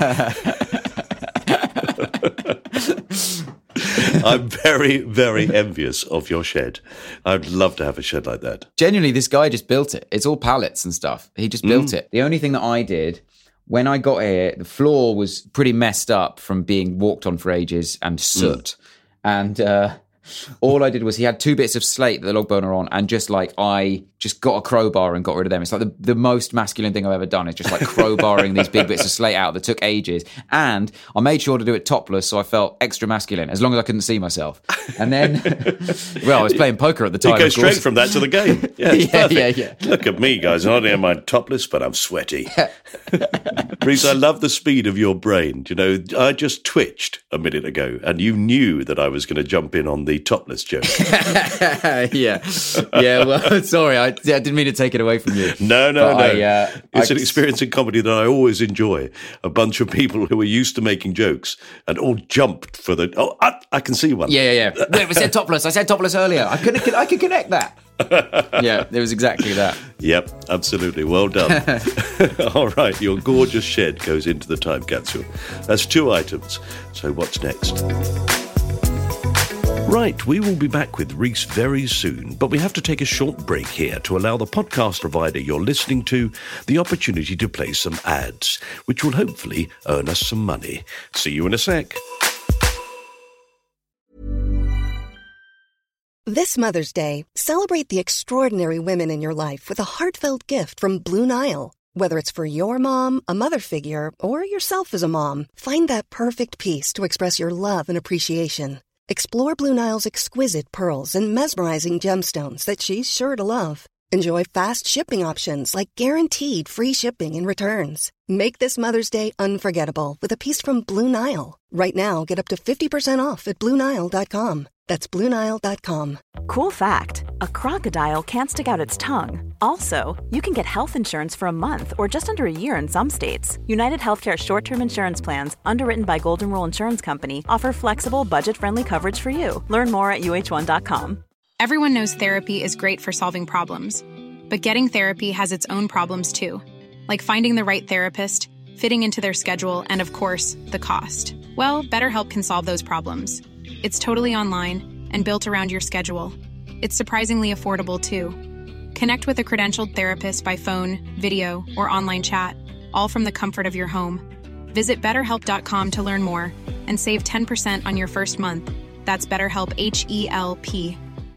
I'm very, very envious of your shed. I'd love to have a shed like that. Genuinely, this guy just built it. It's all pallets and stuff. He just built it. The only thing that I did, when I got here, the floor was pretty messed up from being walked on for ages and soot. And all I did was he had 2 bits of slate that the log burner on, and I just got a crowbar and got rid of them. It's like the most masculine thing I've ever done. It's just like crowbarring these big bits of slate out that took ages. And I made sure to do it topless, so I felt extra masculine, as long as I couldn't see myself. And then, well, I was playing poker at the time. You go straight from that to the game. Yeah, yeah. Look at me, guys. Not only am I topless, but I'm sweaty. Reese, I love the speed of your brain. You know, I just twitched a minute ago, and you knew that I was going to jump in on the topless joke. Yeah, well, sorry, I didn't mean to take it away from you. No. It's an experience in comedy that I always enjoy. A bunch of people who are used to making jokes and all jumped for the... Oh, I can see one. Yeah. Wait, I said topless earlier. I could connect that. Yeah, it was exactly that. Yep, absolutely. Well done. All right, your gorgeous shed goes into the time capsule. That's 2 items. So what's next? Right, we will be back with Reese very soon, but we have to take a short break here to allow the podcast provider you're listening to the opportunity to play some ads, which will hopefully earn us some money. See you in a sec. This Mother's Day, celebrate the extraordinary women in your life with a heartfelt gift from Blue Nile. Whether it's for your mom, a mother figure, or yourself as a mom, find that perfect piece to express your love and appreciation. Explore Blue Nile's exquisite pearls and mesmerizing gemstones that she's sure to love. Enjoy fast shipping options like guaranteed free shipping and returns. Make this Mother's Day unforgettable with a piece from Blue Nile. Right now, get up to 50% off at BlueNile.com. That's BlueNile.com. Cool fact, a crocodile can't stick out its tongue. Also, you can get health insurance for a month or just under a year in some states. United Healthcare short-term insurance plans, underwritten by Golden Rule Insurance Company, offer flexible, budget-friendly coverage for you. Learn more at UH1.com. Everyone knows therapy is great for solving problems, but getting therapy has its own problems too, like finding the right therapist, fitting into their schedule, and of course, the cost. Well, BetterHelp can solve those problems. It's totally online and built around your schedule. It's surprisingly affordable too. Connect with a credentialed therapist by phone, video, or online chat, all from the comfort of your home. Visit BetterHelp.com to learn more and save 10% on your first month. That's BetterHelp, H-E-L-P.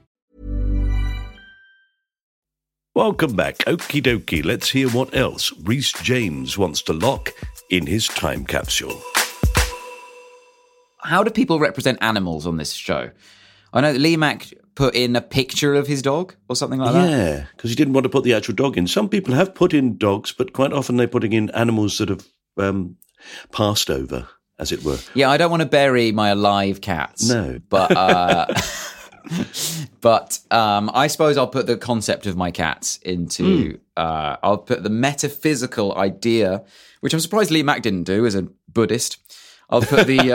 Welcome back. Okie dokie. Let's hear what else Reese James wants to lock in his time capsule. How do people represent animals on this show? I know that Lee Mack put in a picture of his dog or something like that. Yeah, because he didn't want to put the actual dog in. Some people have put in dogs, but quite often they're putting in animals that have passed over, as it were. Yeah, I don't want to bury my alive cats. No. But I suppose I'll put the concept of my cats into... I'll put the metaphysical idea, which I'm surprised Lee Mack didn't do as a Buddhist. I'll put the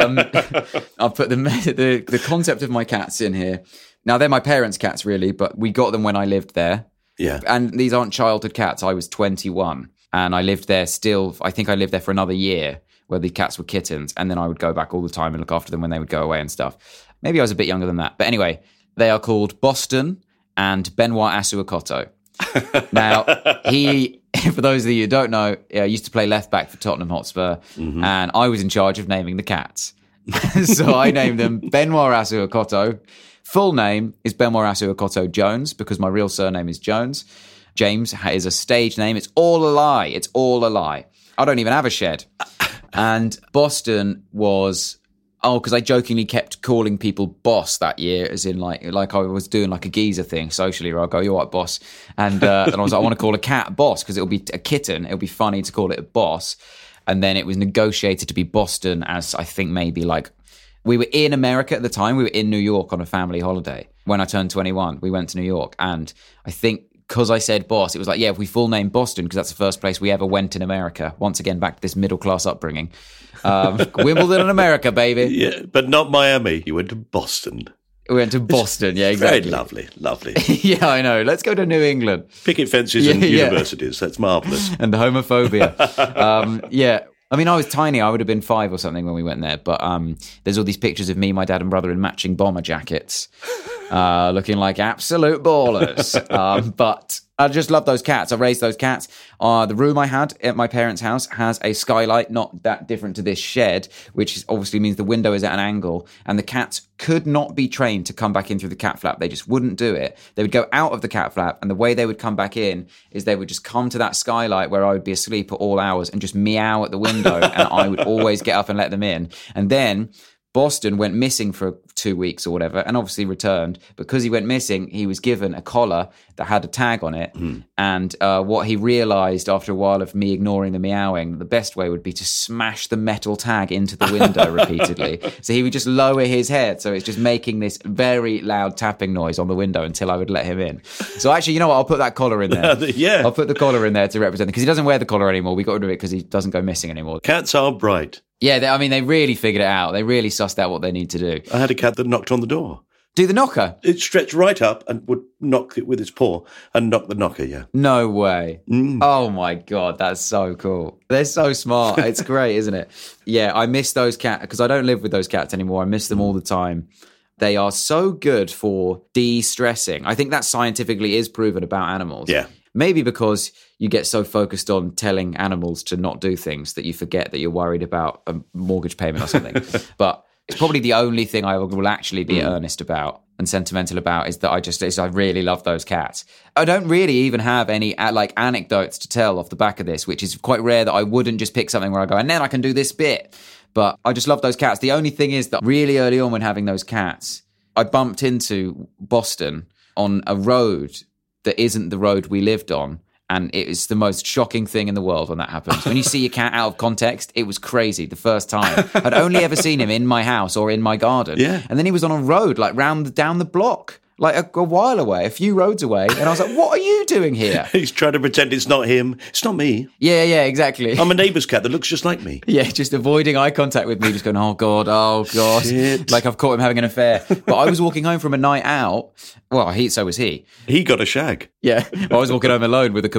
the concept of my cats in here. Now, they're my parents' cats, really, but we got them when I lived there. Yeah. And these aren't childhood cats. I was 21, and I lived there still. I think I lived there for another year, where the cats were kittens, and then I would go back all the time and look after them when they would go away and stuff. Maybe I was a bit younger than that. But anyway, they are called Boston and Benoit Asuakoto. Now, he, for those of you who don't know, used to play left back for Tottenham Hotspur, and I was in charge of naming the cats. So I named them Benoit Asuakoto. Full name is Benoit Asuakoto Jones, because my real surname is Jones. James is a stage name. It's all a lie. It's all a lie. I don't even have a shed. And Boston was... Oh, because I jokingly kept calling people boss that year, as in like I was doing like a geezer thing socially, where I'll go, "You're right, boss," and I was like, "I want to call a cat boss because it'll be a kitten. It'll be funny to call it a boss." And then it was negotiated to be Boston, as I think maybe like we were in America at the time. We were in New York on a family holiday when I turned 21. We went to New York, and I think because I said Boss, it was like, yeah, if we full name Boston, because that's the first place we ever went in America. Once again, back to this middle-class upbringing. Wimbledon in America, baby. Yeah, but not Miami. You went to Boston. We went to Boston, yeah, exactly. Very lovely, lovely. Yeah, I know. Let's go to New England. Picket fences and universities. That's marvellous. And the homophobia. Yeah. I mean, I was tiny. I would have been 5 or something when we went there. But there's all these pictures of me, my dad and brother in matching bomber jackets, looking like absolute ballers. But I just love those cats. I raised those cats. The room I had at my parents' house has a skylight, not that different to this shed, which obviously means the window is at an angle. And the cats could not be trained to come back in through the cat flap. They just wouldn't do it. They would go out of the cat flap, and the way they would come back in is they would just come to that skylight where I would be asleep at all hours and just meow at the window, and I would always get up and let them in. And then Boston went missing for 2 weeks or whatever, and obviously returned. Because he went missing, he was given a collar that had a tag on it. And what he realised after a while of me ignoring the meowing, the best way would be to smash the metal tag into the window repeatedly. So he would just lower his head, so it's just making this very loud tapping noise on the window until I would let him in. So actually, you know what? I'll put that collar in there. Yeah. I'll put the collar in there to represent, because he doesn't wear the collar anymore. We got rid of it because he doesn't go missing anymore. Cats are bright. Yeah, they really figured it out. They really sussed out what they need to do. I had a cat that knocked on the door. Do the knocker? It stretched right up and would knock it with its paw and knock the knocker, yeah. No way. Oh my God, that's so cool. They're so smart. It's great, isn't it? Yeah, I miss those cats because I don't live with those cats anymore. I miss them all the time. They are so good for de-stressing. I think that scientifically is proven about animals. Yeah. Maybe because you get so focused on telling animals to not do things that you forget that you're worried about a mortgage payment or something. But it's probably the only thing I will actually be earnest about and sentimental about is that I really love those cats. I don't really even have any anecdotes to tell off the back of this, which is quite rare that I wouldn't just pick something where I go, and then I can do this bit. But I just love those cats. The only thing is that really early on when having those cats, I bumped into Boston on a road that isn't the road we lived on. And it was the most shocking thing in the world when that happens. When you see your cat out of context, it was crazy the first time. I'd only ever seen him in my house or in my garden. Yeah. And then he was on a road, down the block, a while away, a few roads away. And I was like, what are you doing here? He's trying to pretend it's not him. It's not me. Yeah, exactly. I'm a neighbour's cat that looks just like me. Yeah, just avoiding eye contact with me, just going, oh God. Shit. Like I've caught him having an affair. But I was walking home from a night out. Well, so was he. He got a shag. Yeah, I was walking home alone with a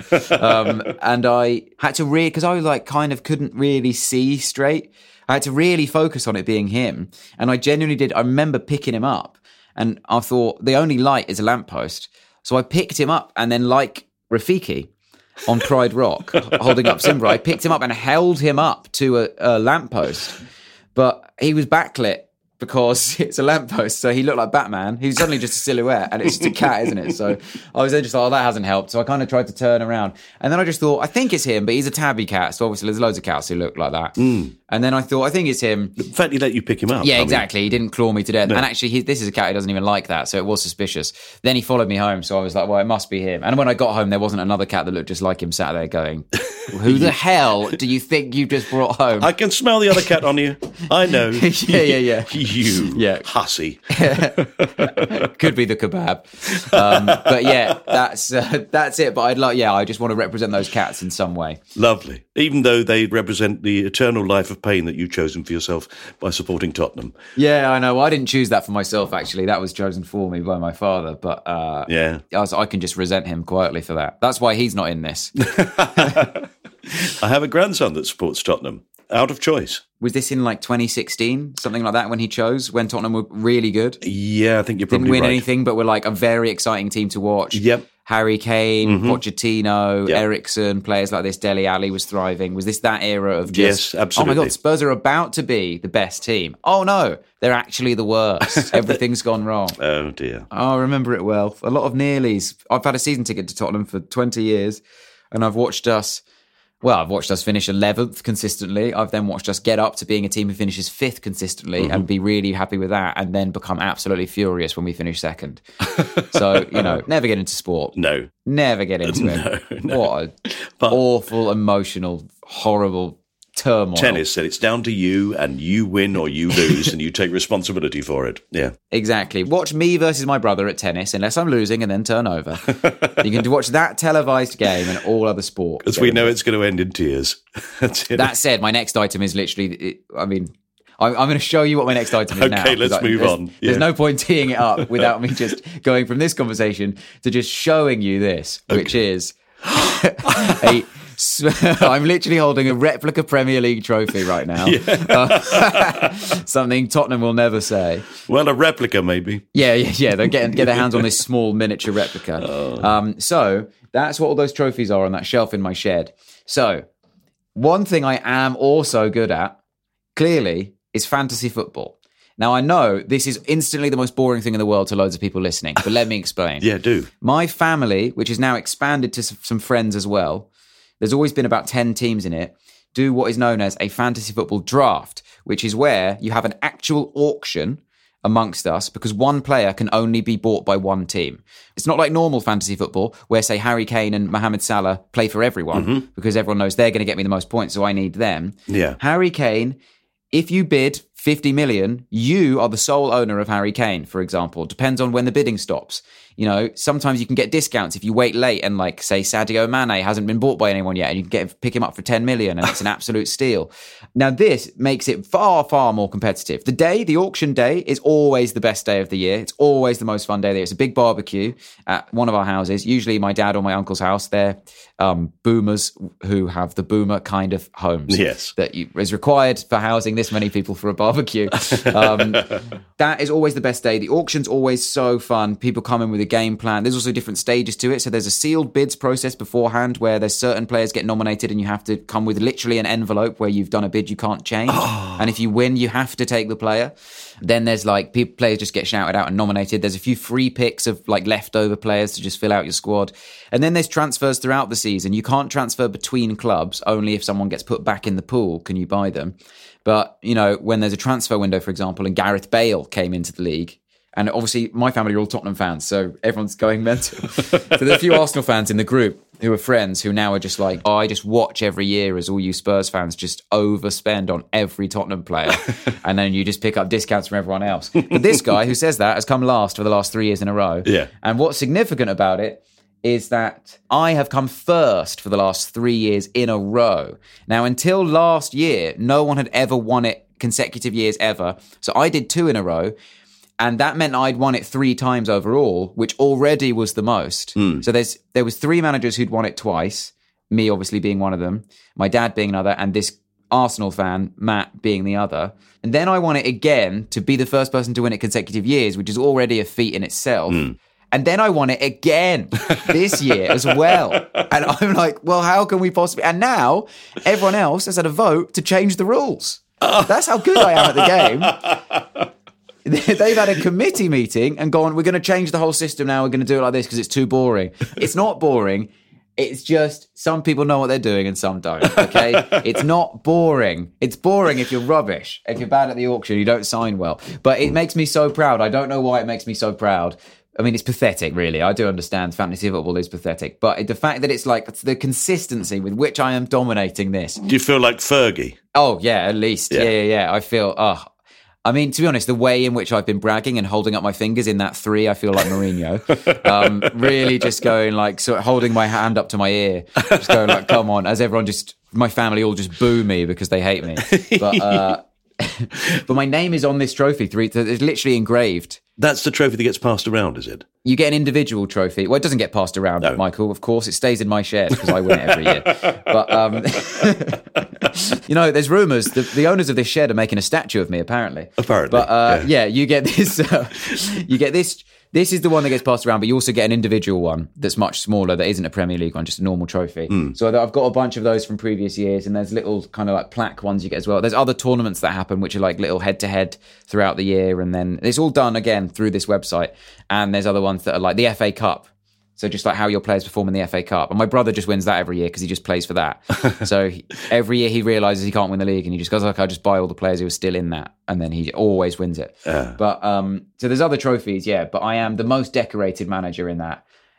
kebab. And I had to because I kind of couldn't really see straight. I had to really focus on it being him. And I genuinely did. I remember picking him up. And I thought, the only light is a lamppost. So I picked him up, and then like Rafiki on Pride Rock, holding up Simba, I picked him up and held him up to a lamppost. But he was backlit because it's a lamppost, so he looked like Batman. He's suddenly just a silhouette, and it's just a cat, isn't it? So I was then just like, oh, that hasn't helped. So I kind of tried to turn around. And then I just thought, I think it's him, but he's a tabby cat. So obviously there's loads of cats who look like that. And then I thought, I think it's him. The fact he let you pick him up. Yeah, exactly. He didn't claw me to death. No. And actually, this is a cat who doesn't even like that, so it was suspicious. Then he followed me home, so I was like, well, it must be him. And when I got home, there wasn't another cat that looked just like him sat there going, who the hell do you think you just brought home? I can smell the other cat on you. I know. Yeah. You hussy. Could be the kebab. But yeah, that's it. But I just want to represent those cats in some way. Lovely. Even though they represent the eternal life of pain that you've chosen for yourself by supporting Tottenham. Yeah, I know. Well, I didn't choose that for myself, actually. That was chosen for me by my father. But yeah, I can just resent him quietly for that. That's why he's not in this. I have a grandson that supports Tottenham. Out of choice. Was this in 2016, something like that, when he chose, when Tottenham were really good? Yeah, I think you're probably Didn't win right. anything, but were a very exciting team to watch. Yep. Harry Kane, Pochettino, Yep. Ericsson, players like this. Dele Alli was thriving. Was this that era of just... Yes, absolutely. Oh my God, Spurs are about to be the best team. Oh no, they're actually the worst. Everything's gone wrong. Oh dear. Oh, I remember it well. A lot of nearlies. I've had a season ticket to Tottenham for 20 years, and I've watched us finish 11th consistently. I've then watched us get up to being a team who finishes 5th consistently and be really happy with that, and then become absolutely furious when we finish 2nd. So, never get into sport. No. Never get into it. No. What an awful, emotional, horrible turmoil. Tennis said it's down to you, and you win or you lose, and you take responsibility for it. Yeah. Exactly. Watch me versus my brother at tennis, unless I'm losing, and then turn over. You can watch that televised game and all other sport. Because we know it's going to end in tears. That said, my next item is literally, I'm going to show you what my next item is now. Okay, let's move on. There's no point teeing it up without me just going from this conversation to just showing you this, which is I'm literally holding a replica Premier League trophy right now. Yeah. Something Tottenham will never say. Well, a replica, maybe. Yeah. They'll get their hands on this small miniature replica. So that's what all those trophies are on that shelf in my shed. So one thing I am also good at, clearly, is fantasy football. Now, I know this is instantly the most boring thing in the world to loads of people listening, but let me explain. Yeah, do. My family, which is now expanded to some friends as well, there's always been about 10 teams in it, do what is known as a fantasy football draft, which is where you have an actual auction amongst us because one player can only be bought by one team. It's not like normal fantasy football where, say, Harry Kane and Mohamed Salah play for everyone because everyone knows they're going to get me the most points, so I need them. Yeah. Harry Kane, if you bid 50 million, you are the sole owner of Harry Kane, for example. Depends on when the bidding stops. You know, sometimes you can get discounts if you wait late and, like, say, Sadio Mane hasn't been bought by anyone yet and you can pick him up for 10 million and it's an absolute steal. Now, this makes it far, far more competitive. The auction day is always the best day of the year. It's always the most fun day of the year. It's a big barbecue at one of our houses, usually my dad or my uncle's house. They're boomers who have the boomer kind of homes. Yes. That is required for housing this many people for a barbecue. That is always the best day. The auction's always so fun. People come in with a game plan. There's also different stages to it. So there's a sealed bids process beforehand where there's certain players get nominated and you have to come with literally an envelope where you've done a bid you can't change. And if you win, you have to take the player. Then there's like players just get shouted out and nominated. There's a few free picks of like leftover players to just fill out your squad. And then there's transfers throughout the season. You can't transfer between clubs. Only if someone gets put back in the pool can you buy them. But, you know, when there's a transfer window, for example, and Gareth Bale came into the league, and obviously my family are all Tottenham fans, so everyone's going mental. So there's a few Arsenal fans in the group who are friends who now are just like, I just watch every year as all you Spurs fans just overspend on every Tottenham player. And then you just pick up discounts from everyone else. But this guy who says that has come last for the last 3 years in a row. Yeah. And what's significant about it is that I have come first for the last 3 years in a row. Now, until last year, no one had ever won it consecutive years ever. So I did 2 in a row. And that meant I'd won it 3 times overall, which already was the most. So there was 3 managers who'd won it twice, me obviously being one of them, my dad being another, and this Arsenal fan, Matt, being the other. And then I won it again to be the first person to win it consecutive years, which is already a feat in itself. And then I won it again this year as well. And I'm like, well, how can we possibly... And now everyone else has had a vote to change the rules. That's how good I am at the game. They've had a committee meeting and gone, we're going to change the whole system now. We're going to do it like this because it's too boring. It's not boring. It's just some people know what they're doing and some don't, okay? It's not boring. It's boring if you're rubbish. If you're bad at the auction, you don't sign well. But it makes me so proud. I don't know why it makes me so proud. I mean, it's pathetic, really. I do understand fantasy football is pathetic. But the fact that it's the consistency with which I am dominating this. Do you feel like Fergie? Oh, yeah, at least. Yeah. I feel... I mean, to be honest, the way in which I've been bragging and holding up my fingers in that 3, I feel like Mourinho. Really just going like, sort of holding my hand up to my ear, just going like, come on, as everyone my family all just boo me because they hate me. But but my name is on this trophy. It's literally engraved. That's the trophy that gets passed around, is it? You get an individual trophy. Well, it doesn't get passed around, no. Michael, of course. It stays in my shed because I win it every year. But, you know, there's rumours that the owners of this shed are making a statue of me, apparently. But, yeah, you get this... This is the one that gets passed around, but you also get an individual one that's much smaller, that isn't a Premier League one, just a normal trophy. So I've got a bunch of those from previous years, and there's little kind of like plaque ones you get as well. There's other tournaments that happen, which are like little head-to-head throughout the year, and then it's all done again through this website. And there's other ones that are like the FA Cup. So just like how your players perform in the FA Cup. And my brother just wins that every year because he just plays for that. So every year he realises he can't win the league and he just goes, like, I'll just buy all the players who are still in that. And then he always wins it. But so there's other trophies, yeah. But I am the most decorated manager in that.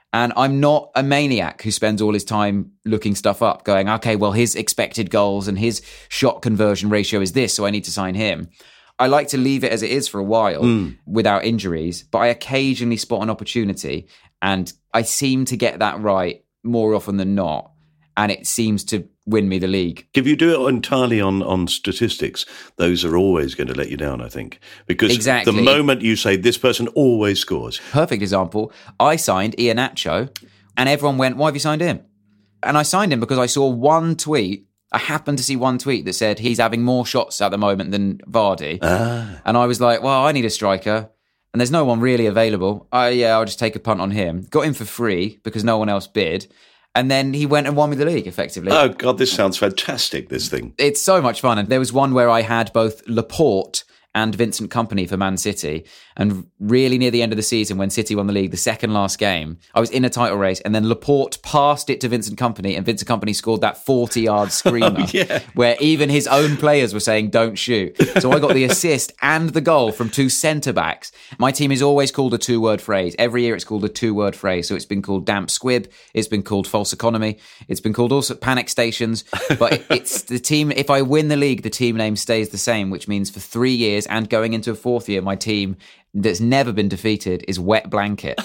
And I'm not a maniac who spends all his time looking stuff up, going, okay, well, his expected goals and his shot conversion ratio is this, so I need to sign him. I like to leave it as it is for a while without injuries, but I occasionally spot an opportunity, and I seem to get that right more often than not, and it seems to win me the league. If you do it entirely on statistics, those are always going to let you down, I think. Because Exactly. the moment you say this person always scores. Perfect example. I signed Iheanacho, and everyone went, why have you signed him? And I signed him because I saw one tweet. I happened to see one tweet that said he's having more shots at the moment than Vardy. And I was like, well, I need a striker. And there's no one really available. I'll just take a punt on him. Got him for free because no one else bid. And then he went and won me the league, effectively. Oh, God, this sounds fantastic, this thing. It's so much fun. And there was one where I had both Laporte and Vincent Kompany for Man City. And really near the end of the season, when City won the league, the second last game, I was in a title race, and then Laporte passed it to Vincent Kompany, and Vincent Kompany scored that 40-yard screamer where even his own players were saying, don't shoot. So I got the assist and the goal from two centre-backs. My team is always called a two-word phrase. Every year it's called a two-word phrase. So it's been called Damp Squib. It's been called False Economy. It's been called also Panic Stations. But it's the team, if I win the league, the team name stays the same, which means for 3 years and going into a fourth year, my team that's never been defeated is Wet Blanket.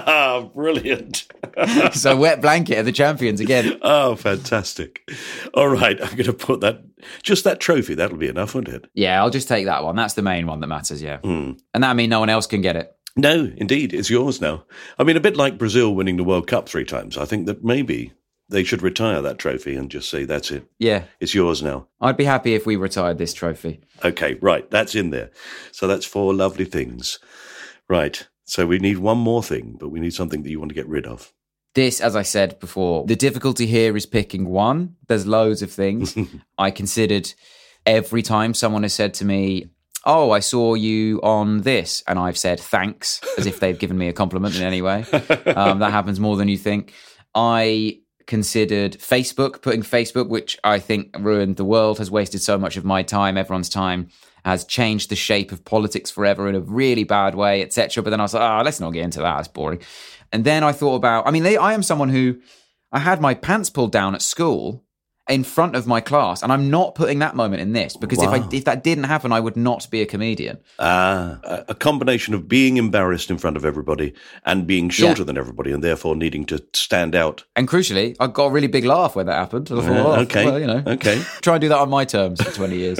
Brilliant. So Wet Blanket are the champions again. Oh, fantastic. All right, I'm going to put just that trophy. That'll be enough, won't it? Yeah, I'll just take that one. That's the main one that matters, yeah. And that means no one else can get it. No, indeed, it's yours now. I mean, a bit like Brazil winning the World Cup 3 times. I think that maybe they should retire that trophy and just say, that's it. Yeah. It's yours now. I'd be happy if we retired this trophy. Okay, right, that's in there. So that's 4 lovely things. Right, so we need one more thing, but we need something that you want to get rid of. This, as I said before, the difficulty here is picking one. There's loads of things. I considered every time someone has said to me, oh, I saw you on this, and I've said thanks, as if they've given me a compliment in any way. That happens more than you think. I considered Facebook, putting Facebook, which I think ruined the world, has wasted so much of my time, everyone's time, has changed the shape of politics forever in a really bad way, etc. But then I was like, let's not get into that, it's boring. And then I thought about, I am someone who, I had my pants pulled down at school in front of my class, and I'm not putting that moment in this, because if that didn't happen, I would not be a comedian. A combination of being embarrassed in front of everybody and being shorter than everybody, and therefore needing to stand out. And crucially, I got a really big laugh when that happened. I thought, okay. Try and do that on my terms for 20 years.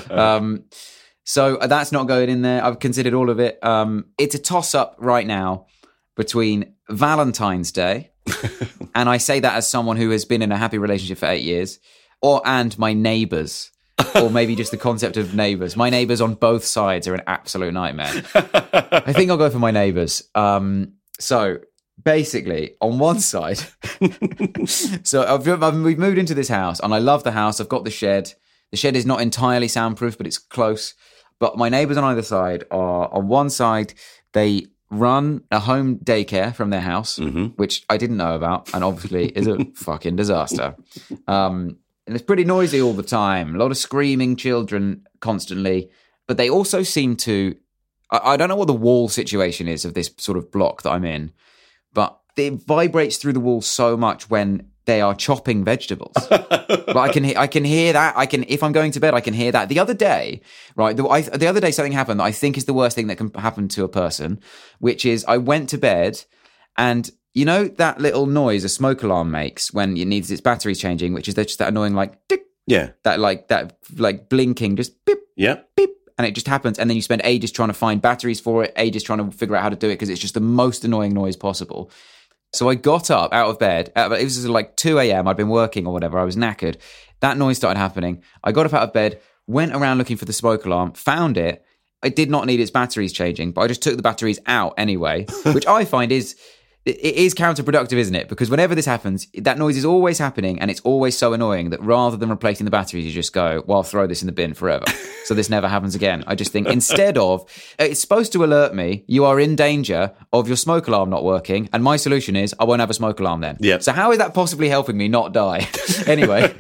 So that's not going in there. I've considered all of it. It's a toss-up right now between Valentine's Day, and I say that as someone who has been in a happy relationship for 8 years, and my neighbours, or maybe just the concept of neighbours. My neighbours on both sides are an absolute nightmare. I think I'll go for my neighbours. So basically, on one side, so we've moved into this house, and I love the house. I've got the shed. The shed is not entirely soundproof, but it's close. But my neighbours on either side are, on one side, they run a home daycare from their house, which I didn't know about, and obviously is a fucking disaster. And it's pretty noisy all the time. A lot of screaming children constantly. But they also seem to... I don't know what the wall situation is of this sort of block that I'm in, but it vibrates through the wall so much when they are chopping vegetables. But I can hear that. If I'm going to bed, I can hear that. The other day, right? The other day, something happened that I think is the worst thing that can happen to a person, which is I went to bed, and you know that little noise a smoke alarm makes when it needs its batteries changing, which is just that annoying like tick, that blinking, just beep, beep. And it just happens, and then you spend ages trying to find batteries for it, ages trying to figure out how to do it, because it's just the most annoying noise possible. So I got up out of bed. It was like 2 a.m. I'd been working or whatever. I was knackered. That noise started happening. I got up out of bed, went around looking for the smoke alarm, found it. It did not need its batteries changing, but I just took the batteries out anyway, which I find is counterproductive, isn't it? Because whenever this happens, that noise is always happening, and it's always so annoying that rather than replacing the batteries, you just go, well, I'll throw this in the bin forever. So this never happens again. I just think instead of, it's supposed to alert me, you are in danger of your smoke alarm not working, and my solution is I won't have a smoke alarm then. Yep. So how is that possibly helping me not die? Anyway,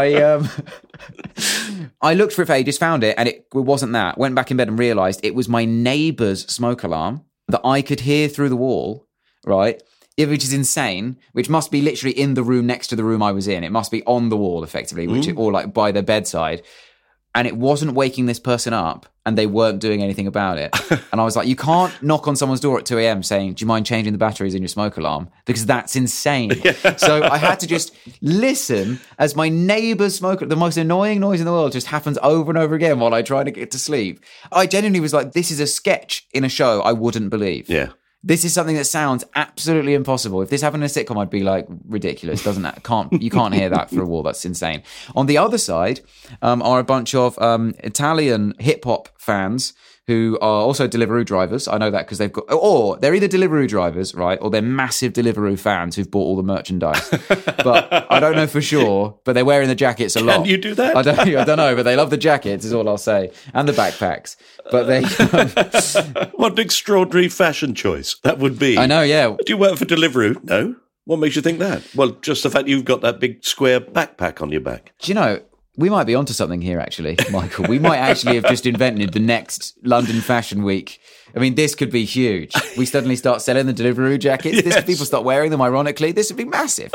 I looked for it for ages, found it, and it wasn't that. Went back in bed and realised it was my neighbour's smoke alarm that I could hear through the wall. Right. which is insane, which must be literally in the room next to the room I was in. It must be on the wall, effectively, or like by their bedside. And it wasn't waking this person up, and they weren't doing anything about it. And I was like, you can't knock on someone's door at 2 a.m. saying, do you mind changing the batteries in your smoke alarm? Because that's insane. So I had to just listen as my neighbour's smoke, the most annoying noise in the world, just happens over and over again while I try to get to sleep. I genuinely was like, this is a sketch in a show I wouldn't believe. Yeah. This is something that sounds absolutely impossible. If this happened in a sitcom, I'd be like, ridiculous. You can't hear that for a wall. That's insane. On the other side are a bunch of Italian hip hop fans who are also Deliveroo drivers. I know that because or they're either Deliveroo drivers, right, or they're massive Deliveroo fans who've bought all the merchandise. But I don't know for sure, but they're wearing the jackets a lot. Can you do that? I don't know, but they love the jackets is all I'll say. And the backpacks. But they... What an extraordinary fashion choice that would be. I know, yeah. Do you work for Deliveroo? No. What makes you think that? Well, just the fact you've got that big square backpack on your back. Do you know... We might be onto something here, actually, Michael. We might actually have just invented the next London Fashion Week. I mean, this could be huge. We suddenly start selling the Deliveroo jackets. Yes. People start wearing them, ironically. This would be massive.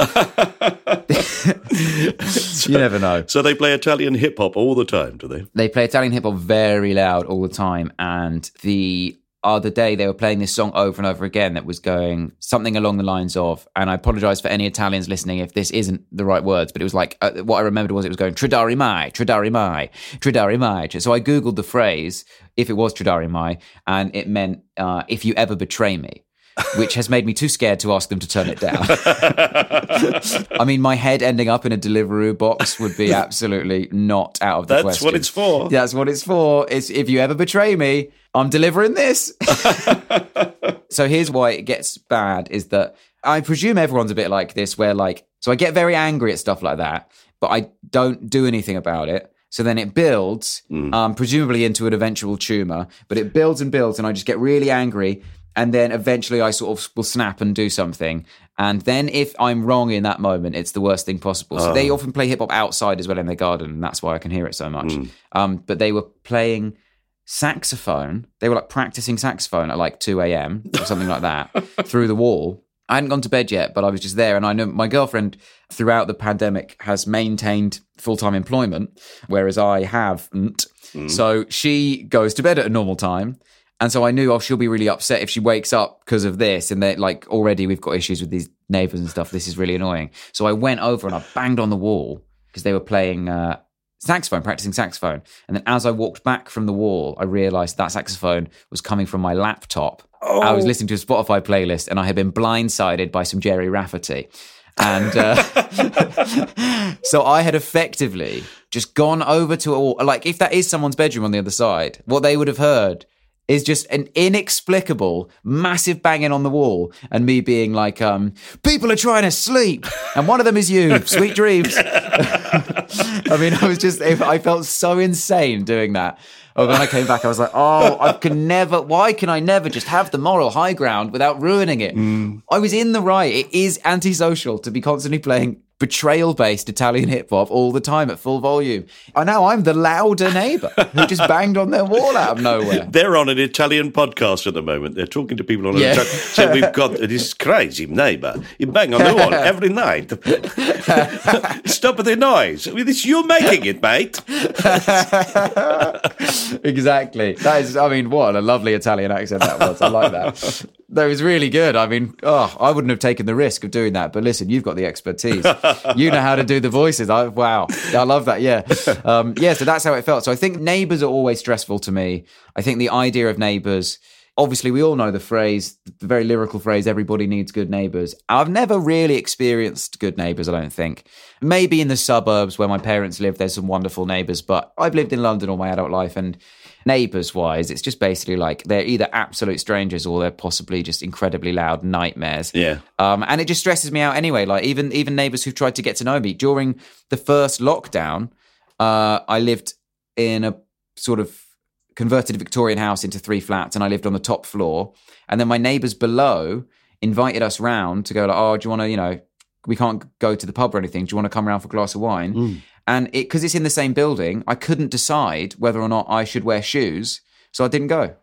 You never know. So they play Italian hip-hop all the time, do they? They play Italian hip-hop very loud all the time. And the other day they were playing this song over and over again that was going something along the lines of, and I apologise for any Italians listening if this isn't the right words, but it was like, what I remembered was it was going, Tridari mai, Tridari mai, Tridari mai. So I Googled the phrase, if it was Tridari mai, and it meant, if you ever betray me. Which has made me too scared to ask them to turn it down. I mean, my head ending up in a Deliveroo box would be absolutely not out of the question. That's what it's for. That's what it's for. It's if you ever betray me, I'm delivering this. So here's why it gets bad is that I presume everyone's a bit like this, where like, so I get very angry at stuff like that, but I don't do anything about it. So then it builds, presumably into an eventual tumour, but it builds and builds, and I just get really angry. And then eventually I sort of will snap and do something. And then if I'm wrong in that moment, it's the worst thing possible. So they often play hip-hop outside as well in their garden, and that's why I can hear it so much. But they were playing saxophone. They were like practicing saxophone at like 2 a.m. or something like that through the wall. I hadn't gone to bed yet, but I was just there. And I know my girlfriend throughout the pandemic has maintained full-time employment, whereas I haven't. So she goes to bed at a normal time. And so I knew, she'll be really upset if she wakes up because of this. And that, like, already we've got issues with these neighbours and stuff. This is really annoying. So I went over and I banged on the wall because they were playing saxophone, practicing saxophone. And then as I walked back from the wall, I realised that saxophone was coming from my laptop. I was listening to a Spotify playlist and I had been blindsided by some Jerry Rafferty. And so I had effectively just gone over to a wall. Like, if that is someone's bedroom on the other side, what they would have heard is just an inexplicable, massive banging on the wall and me being like, people are trying to sleep and one of them is you, sweet dreams. I mean, I felt so insane doing that. Oh, when I came back, I was like, why can I never just have the moral high ground without ruining it? I was in the right. It is antisocial to be constantly playing betrayal-based Italian hip-hop all the time at full volume. And now I'm the louder neighbour who just banged on their wall out of nowhere. They're on an Italian podcast at the moment. They're talking to people on an Italian... So we've got this crazy neighbour. You bang on the wall every night. Stop the noise. It's you making it, mate. Exactly. That is, I mean, what a lovely Italian accent that was. I like that. That was really good. I mean, I wouldn't have taken the risk of doing that. But listen, you've got the expertise. You know how to do the voices. Wow. I love that. Yeah. So that's how it felt. So I think neighbours are always stressful to me. I think the idea of neighbours, obviously we all know the phrase, the very lyrical phrase, everybody needs good neighbours. I've never really experienced good neighbours, I don't think. Maybe in the suburbs where my parents live, there's some wonderful neighbours, but I've lived in London all my adult life, and neighbours-wise, it's just basically like they're either absolute strangers or they're possibly just incredibly loud nightmares. Yeah. And it just stresses me out anyway. Like even neighbours who've tried to get to know me. During the first lockdown, I lived in a sort of converted Victorian house into 3 flats, and I lived on the top floor. And then my neighbours below invited us round to go like, do you want to, we can't go to the pub or anything. Do you want to come around for a glass of wine? And because it's in the same building, I couldn't decide whether or not I should wear shoes, so I didn't go.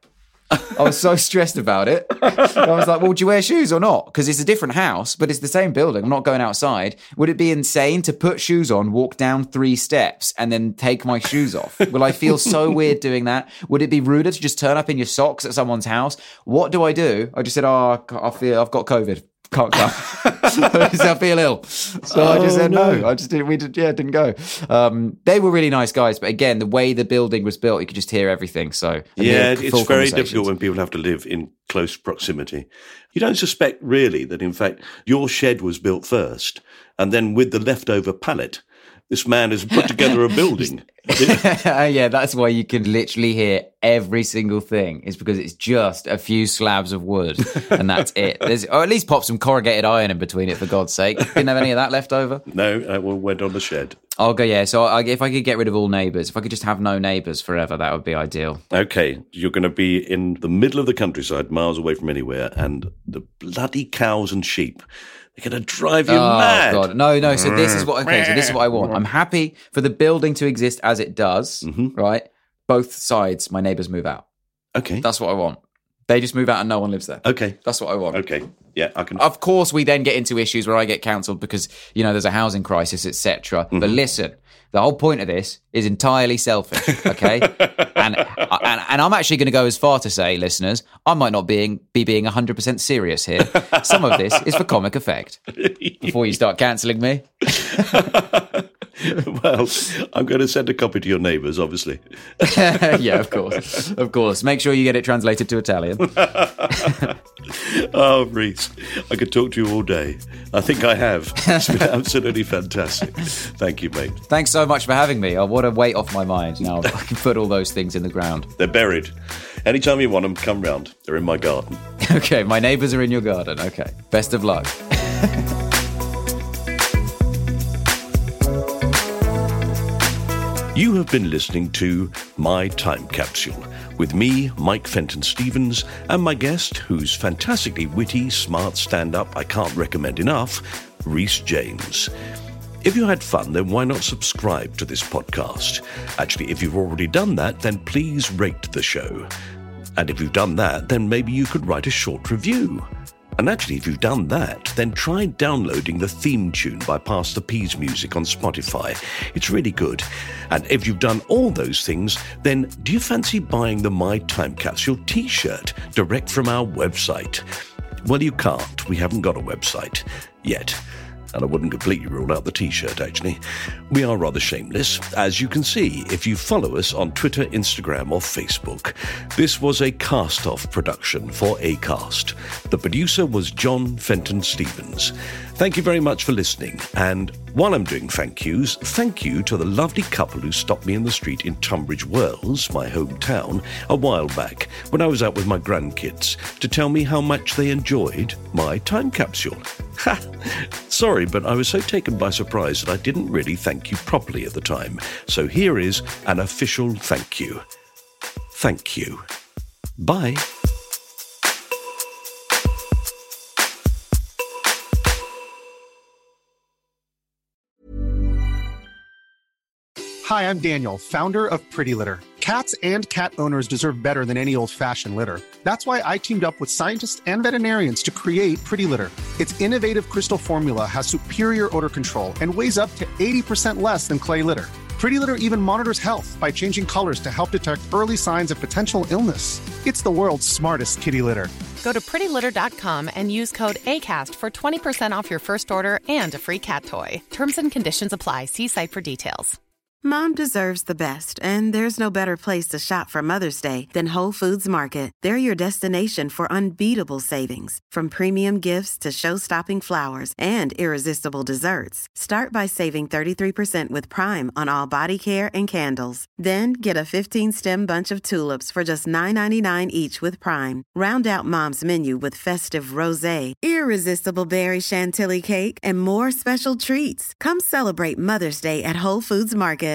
I was so stressed about it. I was like, well, do you wear shoes or not? Because it's a different house, but it's the same building. I'm not going outside. Would it be insane to put shoes on, walk down 3 steps, and then take my shoes off? Will I feel so weird doing that? Would it be ruder to just turn up in your socks at someone's house? What do? I just said, I've got COVID. Can't come. I feel ill. So I just said no. I just didn't go. They were really nice guys, but again, the way the building was built, you could just hear everything. So it's very difficult when people have to live in close proximity. You don't suspect really that in fact your shed was built first, and then with the leftover pallet, this man has put together a building. Yeah, that's why you can literally hear every single thing. Is because it's just a few slabs of wood, and that's it. Or at least pop some corrugated iron in between it, for God's sake. Didn't have any of that left over? No, I went on the shed. I'll go, yeah. So if I could get rid of all neighbours, if I could just have no neighbours forever, that would be ideal. Okay, you're going to be in the middle of the countryside, miles away from anywhere, and the bloody cows and sheep, they're going to drive you mad. Oh, God. No. So this is what I want. I'm happy for the building to exist as it does, right? Both sides, my neighbours move out. Okay. That's what I want. They just move out and no one lives there. Okay. That's what I want. Okay. Yeah, I can. Of course, we then get into issues where I get cancelled because, there's a housing crisis, etc. But listen, the whole point of this is entirely selfish, okay? and I'm actually going to go as far to say, listeners, I might not be being 100% serious here. Some of this is for comic effect. Before you start cancelling me. Well, I'm going to send a copy to your neighbours, obviously. Yeah, of course. Of course. Make sure you get it translated to Italian. Oh, Reese, I could talk to you all day. I think I have. It's been absolutely fantastic. Thank you, mate. Thanks so much for having me. Oh, what a weight off my mind. Now I can put all those things in the ground. They're buried. Anytime you want them, come round. They're in my garden. Okay, my neighbours are in your garden. Okay. Best of luck. You have been listening to My Time Capsule with me, Mike Fenton Stevens, and my guest, who's fantastically witty, smart stand-up I can't recommend enough, Reese James. If you had fun, then why not subscribe to this podcast? Actually, if you've already done that, then please rate the show. And if you've done that, then maybe you could write a short review. And actually, if you've done that, then try downloading the theme tune by Pass the Peas Music on Spotify. It's really good. And if you've done all those things, then do you fancy buying the My Time Capsule t-shirt direct from our website? Well, you can't. We haven't got a website yet. And I wouldn't completely rule out the t-shirt, actually. We are rather shameless, as you can see if you follow us on Twitter, Instagram, or Facebook. This was a cast-off production for Acast. The producer was John Fenton Stevens. Thank you very much for listening. And while I'm doing thank yous, thank you to the lovely couple who stopped me in the street in Tunbridge Wells, my hometown, a while back when I was out with my grandkids to tell me how much they enjoyed my time capsule. Ha! Sorry, but I was so taken by surprise that I didn't really thank you properly at the time. So here is an official thank you. Thank you. Bye. Hi, I'm Daniel, founder of Pretty Litter. Cats and cat owners deserve better than any old-fashioned litter. That's why I teamed up with scientists and veterinarians to create Pretty Litter. Its innovative crystal formula has superior odor control and weighs up to 80% less than clay litter. Pretty Litter even monitors health by changing colors to help detect early signs of potential illness. It's the world's smartest kitty litter. Go to prettylitter.com and use code ACAST for 20% off your first order and a free cat toy. Terms and conditions apply. See site for details. Mom deserves the best, and there's no better place to shop for Mother's Day than Whole Foods Market. They're your destination for unbeatable savings, from premium gifts to show-stopping flowers and irresistible desserts. Start by saving 33% with Prime on all body care and candles. Then get a 15-stem bunch of tulips for just $9.99 each with Prime. Round out Mom's menu with festive rosé, irresistible berry chantilly cake, and more special treats. Come celebrate Mother's Day at Whole Foods Market.